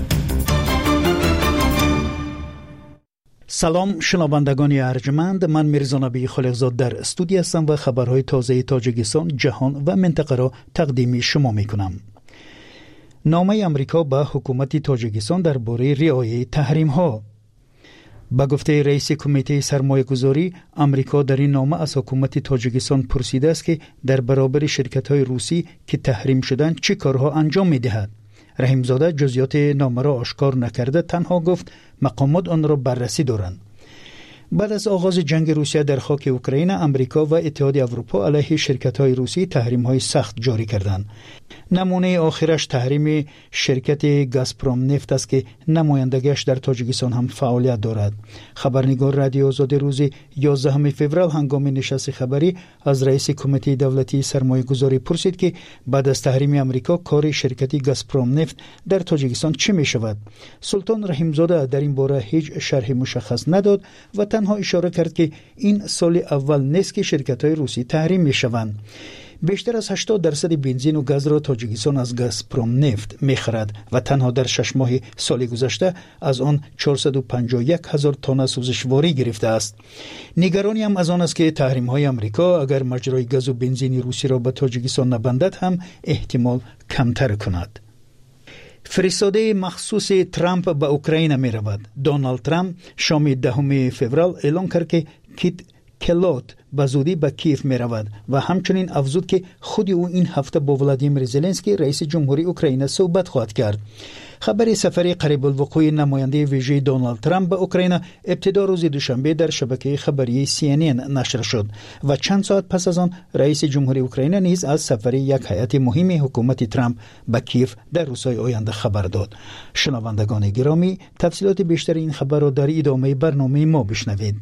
سلام شنوندگان ارجمند، من میرزا نبی خالقزاد در استودیو هستم و خبرهای تازه تاجیکستان، جهان و منطقه را تقدیم شما میکنم. نامه امریکا به حکومت تاجیکستان درباره رعایت تحریم ها. به گفته رئیس کمیته سرمایه گذاری، امریکا در این نامه از حکومت تاجیکستان پرسیده است که در برابر شرکت های روسی که تحریم شدند چه کارها انجام میدهد. رحیمزاده جزئیات نامه را آشکار نکرده، تنها گفت مقامات آن را بررسی دارند. بعد از آغاز جنگ روسیه در خاک اوکراین، امریکا و اتحاد اروپا علیه شرکت‌های روسی تحریم‌های سخت جاری کردند. نمونه آخرش تحریم شرکت گازپروم نفت است که نمایندگیش در تاجیکستان هم فعالیت دارد. خبرنگار رادیو آزادی روز 11 فوریه هنگام نشست خبری از رئیس کمیته دولتی سرمایه گذاری پرسید که بعد از تحریم امریکا کار شرکت گازپروم نفت در تاجیکستان چه می شود. سلطان رحیمزاده در این باره هیچ شرح مشخص نداد و تنها اشاره کرد که این سال اول نیست که شرکت‌های روسی تحریم می شوند. بیشتر از 80% بنزین و گاز را تاجیکستان از گازپروم نفت می‌خرد و تنها در 6 ماه سال گذشته از آن 451,000 تن سوزشواری گرفته است. نگرانی هم از آن است که تحریم‌های آمریکا اگر مجرای گاز و بنزین روسی را به تاجیکستان نبندد هم احتمال کمتر کند. فرستاده مخصوص ترامپ به اوکراین می رود. دونالد ترامپ شام 10 فوریه اعلام کرد که کیت کلوت به زودی به کیف می رود و همچنین افزود که خود او این هفته با ولادیمیر زلنسکی رئیس جمهوری اوکراین صحبت خواهد کرد. خبر سفر قریب الوقوع نماینده ویژه دونالد ترامپ به اوکراین ابتدا روز دوشنبه در شبکه خبری CNN نشر شد و چند ساعت پس از آن رئیس جمهوری اوکراین نیز از سفر یک هیئت مهم حکومت ترامپ به کیف در روزهای آینده خبر داد. شنوندگان گرامی، تفصیلات بیشتر این خبر را در ادامه برنامه ما بشنوید.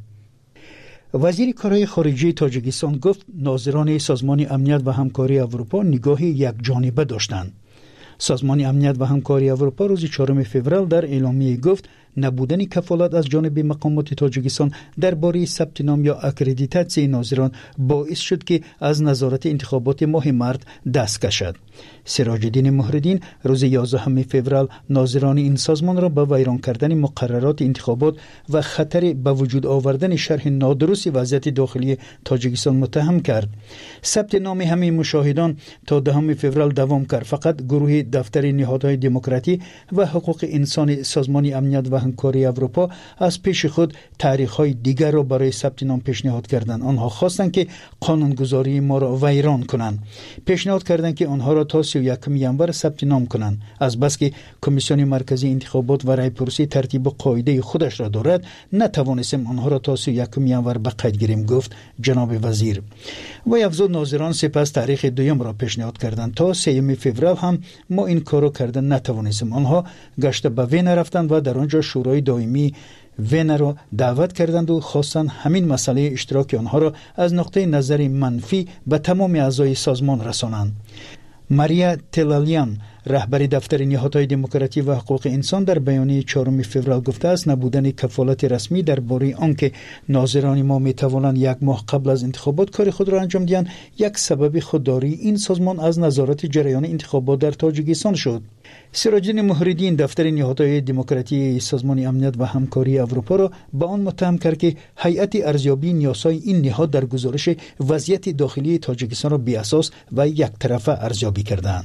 وزیر کارهای خارجه تاجیکستان گفت ناظران سازمان امنیت و همکاری اروپا نگاه یک جانبه داشتند. سازمان امنیت و همکاری اروپا روز 4 فوریه در اعلامیه گفت نبودن کفالت از جانب مقامات تاجیکستان درباره ثبت نام یا اکریدیتاسیون ناظران باعث شد که از نظارت انتخابات ماه مارس دست کشد. سراج الدین مهرالدین روز 11 فوریه ناظران این سازمان را به ویران کردن مقررات انتخابات و خطر به وجود آوردن شرح نادرست وضعیت داخلی تاجیکستان متهم کرد. ثبت نام همه مشاهدان تا 10 فوریه دوام کرد. فقط گروه دفتر نهادهای دموکراتی و حقوق انسان سازمان امنیت و همکاری اروپا از پیش خود تاریخ‌های دیگر را برای ثبت نام پیشنهاد کردند. آنها خواستند که قانونگذاری ما را ویران کنند. پیشنهاد کردند که آنها را تا 31 ینور ثبت نام کنند. از بس که کمیسیون مرکزی انتخابات و رای‌پرسی ترتیب و قاعده خودش را دارد، نتوانستیم آنها را تا 31 ینور به قید گیریم، گفت جناب وزیر. و افزود ناظران سپس تاریخ دوم را پیشنهاد کردند. تا 3 فوریه هم ما این کار را کردن نتوانستیم. آنها گشت به وین رفتند و در آنجا شورای دائمی وین را دعوت کردند و خواستند همین مسئله اشتراک آنها را از نقطه نظر منفی به تمام اعضای سازمان رسانند. ماریا تلالیان رهبر دفتر نهادهای دموکراتی و حقوق انسان در بیانیه 4 فوریه گفته است نبودن کفالت رسمی درباره آنکه ناظران ما می توانند 1 ماه قبل از انتخابات کار خود را انجام دهند یک سبب خودداری این سازمان از نظارت جریان انتخابات در تاجیکستان شد. سراج الدین مهرالدین دفتر نهادهای دموکراتی سازمان امنیت و همکاری اروپا را به آن متهم کرد که هیئت ارزیابی نیازهای این نهاد در گزارش وضعیت داخلی تاجیکستان را بی‌اساس و یک طرفه ارزیابی کردند.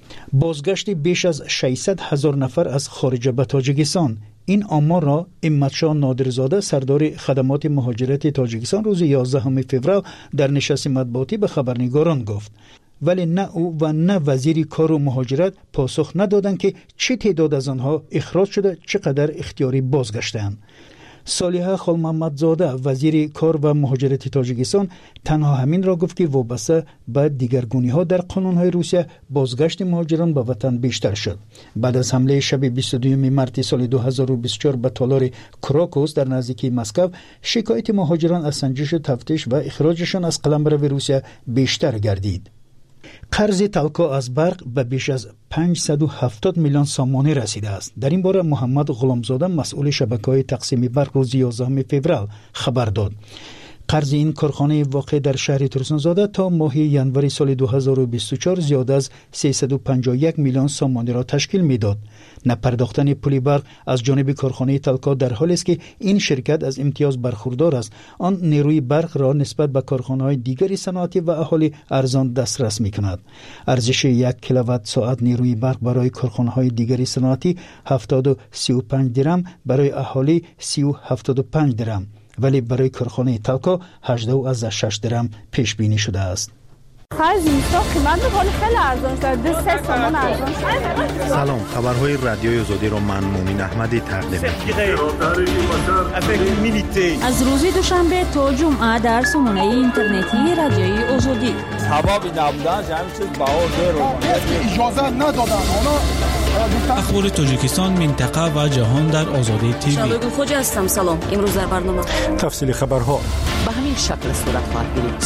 بازگشت بیش از 600,000 نفر از خارج به تاجیکستان. این آمار را امتشاه نادرزاده سردار خدمات مهاجرت تاجیکستان روز 11 فوریه در نشست مطبوعاتی به خبرنگاران گفت. ولی نه او و نه وزیر کار و مهاجرت پاسخ ندادند که چه تعداد از آنها اخراج شده، چقدر اختیاری بازگشتند. صالحه خالمحمدزاده وزیر کار و مهاجرت تاجیکستان تنها همین را گفت که وابسته به دیگرگونی‌ها در قانون‌های روسیه بازگشت مهاجران به وطن بیشتر شد. بعد از حمله شب 22 مارس سال 2024 به تالار کراکوس در نزدیکی مسکو، شکایت مهاجران از سنجش تفتیش و اخراجشان از قلمرو روسیه بیشتر گردید. قرض تلکا از برق به بیش از 570 میلیون سامانه رسیده است. در این باره محمد غلامزاده مسئول شبکه‌های تقسیم برق روز 11 فوریه خبر داد. قرض این کارخانه واقع در شهر ترسانزاده تا ماه ینوری سال 2024 زیاد از 351 میلیون سامانه را تشکیل میداد. نپرداختن پول برق از جانب کارخانه تلکا در حالی است که این شرکت از امتیاز برخوردار است. آن نیروی برق را نسبت به کارخانه‌های دیگر صنعتی و اهالی ارزان دسترس می‌کند. ارزش 1 کیلووات ساعت نیروی برق برای کارخانه‌های دیگر صنعتی 70.35 درم، برای اهالی 30.75 درم، ولی برای کارخانه تلکا 18.6 درم پیش بینی شده است. سلام، خبرهای رادیوی آزادی را من مومن احمدی تقدیم می‌کنم. از روز دوشنبه تا جمعه در سامانه اینترنتی رادیوی آزادی. سبب نبودن همین چیز اجازه ندادن. اخبار تاجیکستان، منطقه و جهان در آزادی تیوی. شبگون خوج هستم. سلام. امروز در برنامه تفصیل خبرها به همین شکل صورت خواهد گرفت.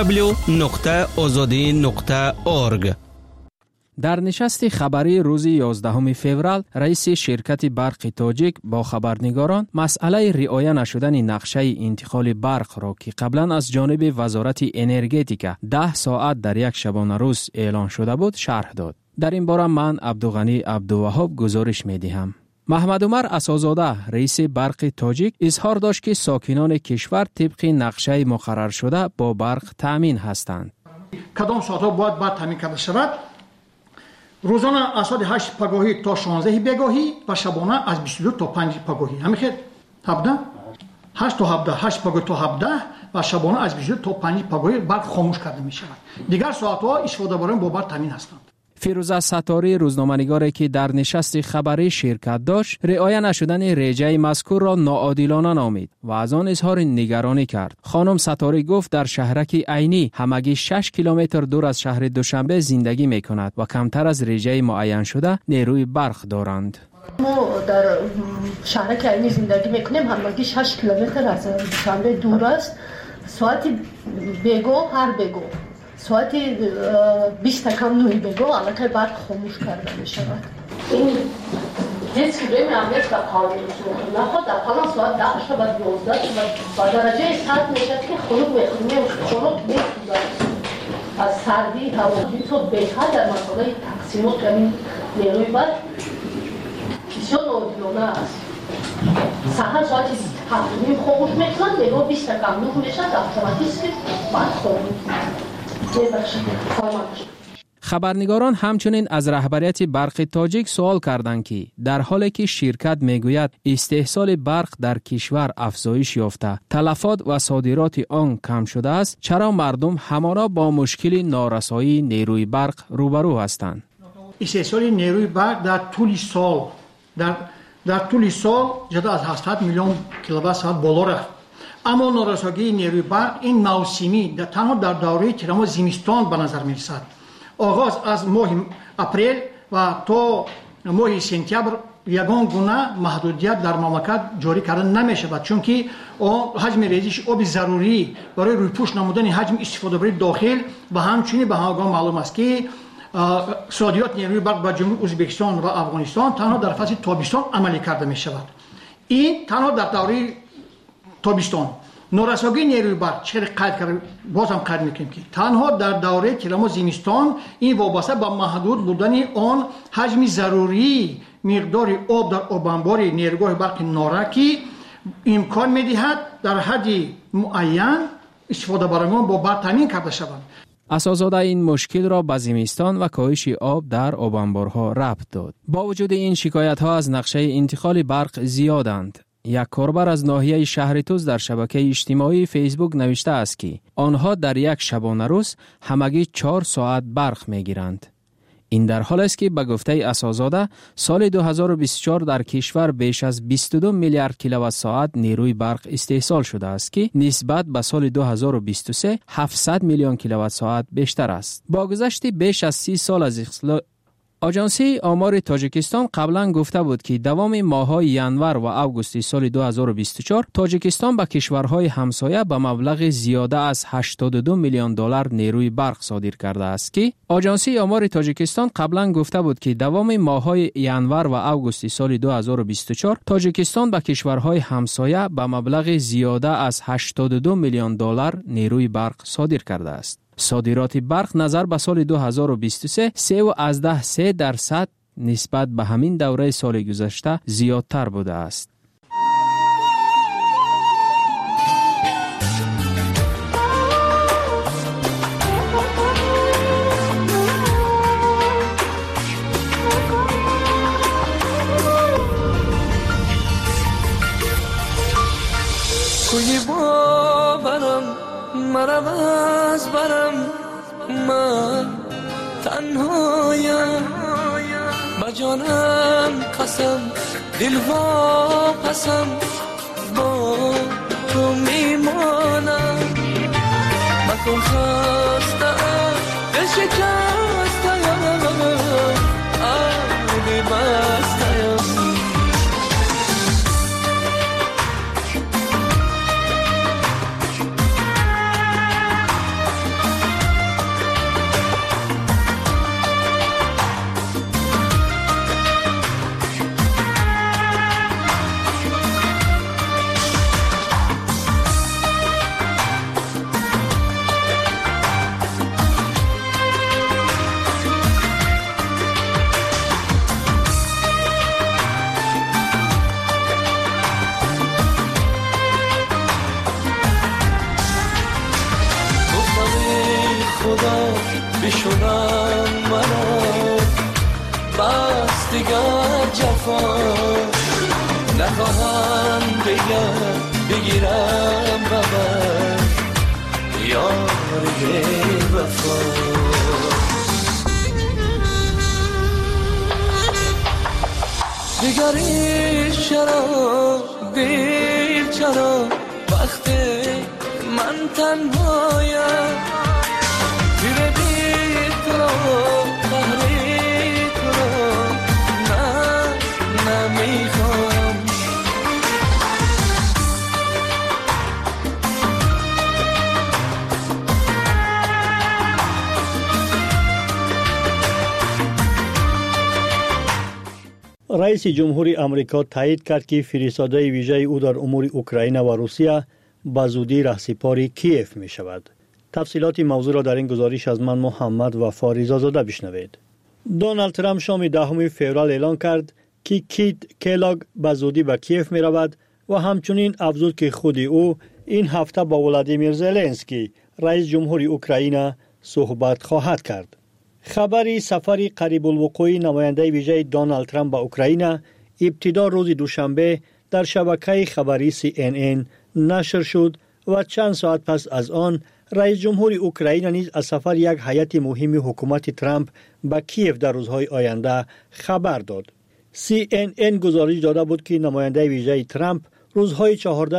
www.azadi.org. در نشست خبری روز 11 فوریه رئیس شرکت برق تاجیک با خبرنگاران مسئله رعایت نشدن نقشه انتقال برق را که قبلا از جانب وزارت انرژتیکا 10 ساعت در یک شبانه روز اعلان شده بود شرح داد. در این باره من عبدالغنی عبدالوهاب گزارش می دهم. محمد عمر اساس‌زاده رئیس برق تاجیک اظهار داشت که ساکنان کشور طبق نقشه مقرر شده با برق تامین هستند. کدام ساعت‌ها باید تامین کرده شود؟ روزانه از ساعت 8 پگاهی تا 16 بگاهی و شبانه از 22 تا 5 پگاهی. همین 17 8 تا 17 8 پگاهی تا 17 و شبانه از 22 تا 5 پگاهی برق خاموش کرده می شود. دیگر ساعت‌ها استفاده برای با برق تامین هستند. فیروزه ستاری روزنامه‌نگاری که در نشست خبری شرکت داشت، رعایت نشدن رجه مذکور را ناعادلانه نامید و از آن اظهار نگرانی کرد. خانم ستاری گفت در شهرک عینی همگی 6 کیلومتر دور از شهر دوشنبه زندگی می‌کند و کمتر از رجه معین شده نیروی برق دارند. ما در شهرک عینی زندگی می‌کنیم، همگی 6 کیلومتر از دوشنبه دور است. ساعت بگو هر بگو ساعت 20 کم نوی بگو علاقه برق خاموش کرده می شود. این هیچ که روی معمیت در قانون میکنه نخواد در قانون ساعت 10 شود 11 شود با درجه سرد میشد که خلوق میخونیم خلوق میخونده از سردی هوا تو بهتر در مسئله تقسیمات کنیم نیروی برق بسیار ناعادلانه است. سهر ساعت 7 خاموش میکنند نگاه 20 کم نوی میشد اتوماتیک برق خاموش. خبرنگاران همچنین از رهبریت برق تاجیک سوال کردند که در حالی که شرکت میگوید استحصال برق در کشور افزایش یافته، تلفات و صادرات آن کم شده است، چرا مردم همانا با مشکل نارسایی نیروی برق روبرو هستند؟ استحصال نیروی برق در طول سال جدا از 800 میلیون کیلووات ساعت بالا رفت. اما نارسایی نیروی برق این موسمی تنها در دوره تیرماه زمستان به نظر می رسد. آغاز از ماه اپریل و تا ماه سپتامبر یگان گونه محدودیت در مملکت جاری کرده نمی شود، چون که حجم ریزش آب ضروری برای رویپوش نمودن حجم استفاده بری داخل و همچنین به همگان معلوم است که صادرات نیروی برق به جمهوری ازبکستان و افغانستان تنها در فصل تابستان عملی کرده می شود. این تنها در دوره تابستان. نارسایی نیروی برق چقدر قید کرده باز هم قید میکنیم که تنها در دوره تیرماه زمستان این وابسته به محدود بودن آن حجم ضروری مقدار آب در آب انبار نیروگاه برق نارکی امکان میدهد در حد معین استفاده برندگان با برق تامین کرده شوند. اساسزاده این مشکل را به زمستان و کاهش آب در آب انبارها ربط داد. با وجود این شکایت ها از نقشه انتقال برق زیادند. یک کاربر از ناحیه شهر توز در شبکه اجتماعی فیسبوک نوشته است که آنها در یک شبانه روز همگی 4 ساعت برق میگیرند. این در حال است که به گفته اساسزاده سال 2024 در کشور بیش از 22 میلیارد کیلووات ساعت نیروی برق استحصال شده است که نسبت به سال 2023 700 میلیون کیلووات ساعت بیشتر است. با گذشت بیش از 30 سال از آژانسی آمار تاجیکستان قبلا گفته بود که دوام ماه‌های ینور و اوگوست سال 2024 تاجیکستان به کشورهای همسایه به مبلغ زیاده از 82 میلیون دلار نیروی برق صادر کرده است که آژانسی آمار تاجیکستان قبلا گفته بود که دوام ماه‌های ینور و اوگوست سال 2024 تاجیکستان به کشورهای همسایه به مبلغ زیاده از 82 میلیون دلار نیروی برق صادر کرده است. صادرات برق نظر به سال 2023 3.3% نسبت به همین دوره سال گذشته زیادتر بوده است. کوی باورم مرم از برم من تنهایم با جانم قسم دل واپسم با تو میمانم مکن خستم دل شکستم آبی بستم بشونم منو بس دیگر جفا نخواهم بگیرم ببر یار وفا دیگری چرا دیر چرا وقتی من تنهایم تیره بی تو رو قهری تو رو من نمیخوام. رئیس جمهوری آمریکا تایید کرد که فرستاده ویژه او در امور اوکراین و روسیه به زودی رهسپار کیف می شود. تفصیلات موضوع را در این گزارش از من محمد وفا رضازاده بشنوید. دونالد ترامپ شام 10 فوریه اعلان کرد که کیت کلاگ به زودی به کیف می رود و همچنین افزود که خود او این هفته با ولادیمیر زلنسکی رئیس جمهوری اوکراین صحبت خواهد کرد. خبری سفر قریب الوقوع نماینده ویژه دونالد ترامپ به اوکراین ابتدا روز دوشنبه در شبکه خبری CNN نشر شد و چند ساعت پس از آن رئیس جمهوری اوکراین نیز از سفر یک هیئت مهم حکومت ترامپ به کیف در روزهای آینده خبر داد. CNN گزارش داده بود که نماینده ویژه ترامپ روزهای 14-16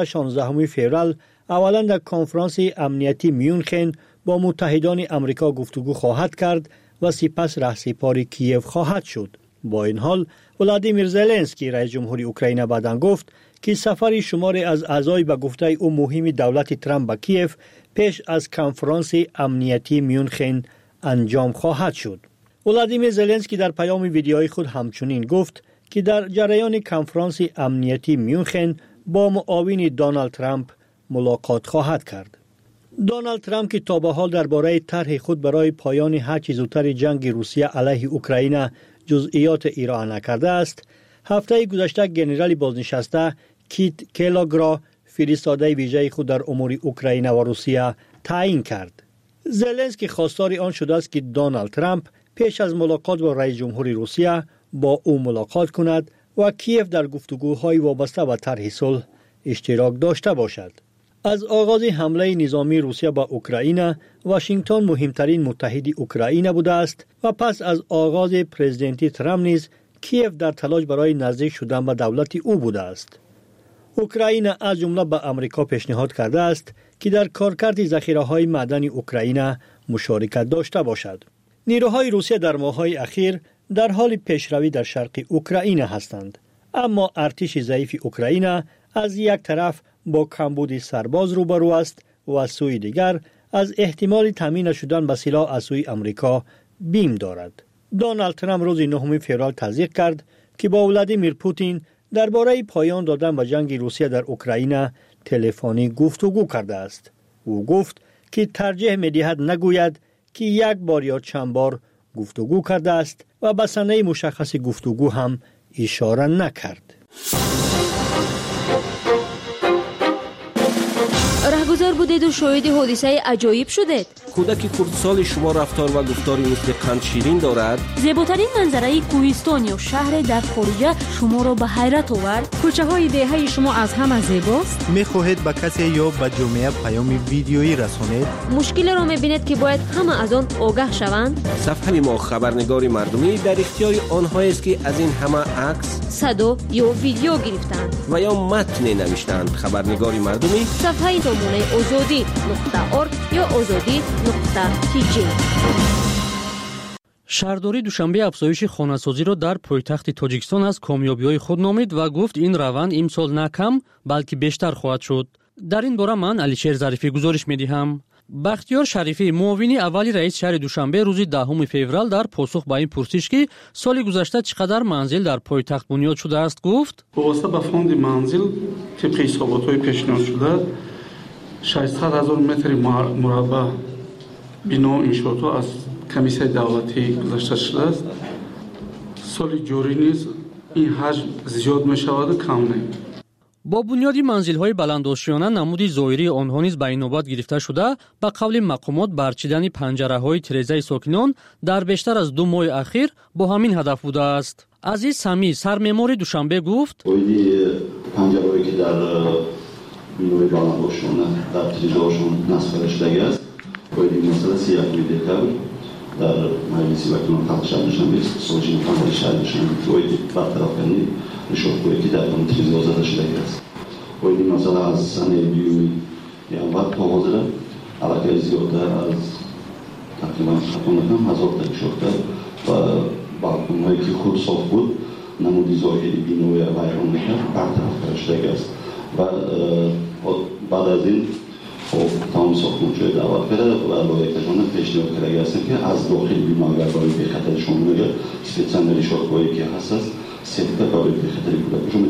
فوریه اولا در کنفرانس امنیتی میونخن با متحدان آمریکا گفتگو خواهد کرد و سپس رهسپار کیف خواهد شد. با این حال ولادیمیر زلنسکی رئیس جمهوری اوکراین بعداً گفت که سفر شماری از اعضای به گفته او مهم دولت ترامپ به کیف پیش از کنفرانس امنیتی میونخن انجام خواهد شد. ولادیمیر زلنسکی در پیام ویدیویی خود همچنین گفت که در جریان کنفرانس امنیتی میونخن با معاون دونالد ترامپ ملاقات خواهد کرد. دونالد ترامپ که تا به حال درباره طرح خود برای پایان هرچه زودتر جنگ روسیه علیه اوکراین جزئیات ارائه نکرده است، هفته گذشته ژنرال بازنشسته کیت کلاگ را فرستاده ویژه خود در امور اوکراین و روسیه تعیین کرد. زلنسکی خواستار آن شده است که دونالد ترامپ پیش از ملاقات با رئیس جمهوری روسیه با او ملاقات کند و کیف در گفتگوهای وابسته به طرح صلح اشتراک داشته باشد. از آغاز حمله نظامی روسیه به اوکراین، واشنگتن مهمترین متحد اوکراین بوده است و پس از آغاز پرزیدنتی ترامپ نیز کیف در تلاش برای نزدیک شدن به دولت او بوده است. اوکراین از جمله به آمریکا پیشنهاد کرده است که در کارکرد ذخیره‌های معدنی اوکراین مشارکت داشته باشد. نیروهای روسیه در ماه‌های اخیر در حال پیشروی در شرق اوکراین هستند، اما ارتش ضعیف اوکراین از یک طرف با کمبود سرباز روبرو است و از سوی دیگر از احتمال تامین شدن به سلاح از سوی آمریکا بیم دارد. دونالد ترامپ روز 9 فوریه تصدیق کرد که با ولادیمیر پوتین درباره پایان دادن به جنگ روسیه در اوکراین تلفنی گفتگو کرده است. او گفت که ترجیح می‌دهد نگوید که یک بار یا چند بار گفتگو کرده است و به سنه مشخص گفتگو هم اشاره نکرد. رهگذر بودید و شاهد حادثه عجایب شدید. کودک کردسال شما رفتار و گفتاری مثل قند شیرین دارد. زیباترین منظره کوهستان یا شهر در خارج شما را به حیرت آورد. کوچه های دهه شما از همه زیباست. می‌خواهید به کسی یا به جامعه پیام ویدیویی رسانید؟ مشکل را می‌بینید که باید همه از آن آگاه شوند. صفحه ما خبرنگار مردمی در اختیار آنهایی است که از این همه عکس، صدا یا ویدیو گرفتند و یا متن نوشتند. خبرنگار مردمی صفحه سامانه azadi.org یا azadi.tg. شهرداری دوشنبه افزایش خانه‌سازی را در پایتخت تاجیکستان از کامیابی‌های خود نامید و گفت این روند امسال نه کم بلکه بیشتر خواهد شد. در این باره من علیشیر ظریفی گزارش می‌دهم. بختیار شریفی معاون اولی رئیس شهر دوشنبه روز 10 فوریه در پاسخ به این پرسش که سال گذشته چقدر منزل در پایتخت بنیاد شده است گفت: وابسته به فوند منزل طبق حسابات‌های پیشنهاد شده 600,000 متر مربع بنا انشاءات از کمیسیون دولتی گذاشته شده است. سال جاری نیز این حجم زیاد می شود و کم نه. با بنیاد منزل‌های بلندآشیانه نمود ظاهری آنها نیز به این نوبت گرفته شده. به قول مقامات برچیدن پنجره‌های تیره‌ای ساکنان در بیشتر از 2 ماه اخیر با همین هدف بوده است. عزیز سمی سرمعمار دوشنبه گفت: پنجره‌هایی که در بنای بلندآشیانه در تیره‌هاشون نصب شده است باید این مسئله 3 میلیارد در مجلس وکیلان خلق شهر دوشنبه سازمان شهر دوشنبه باید برطرف کنید رشوه‌خوری که در قانون تجاوز زده شده است. و این مسئله از سنه بیومی اول تا حاضر علاقه زیادتر از تقریبا خطونکم 1000 تا شده و بالکن‌هایی که خود صاف بود نمودی ظاهری بینوی ویران میکرد برطرف شده است و بعد از این تمام ساختمان‌های دعوت کرده و لایحه‌شان پیشنهاد کرده است که از داخل بیمه اگر برای بی خطر شما میگه سپیڅن رشوه‌خوری که هست سکته برای بی خطری بوده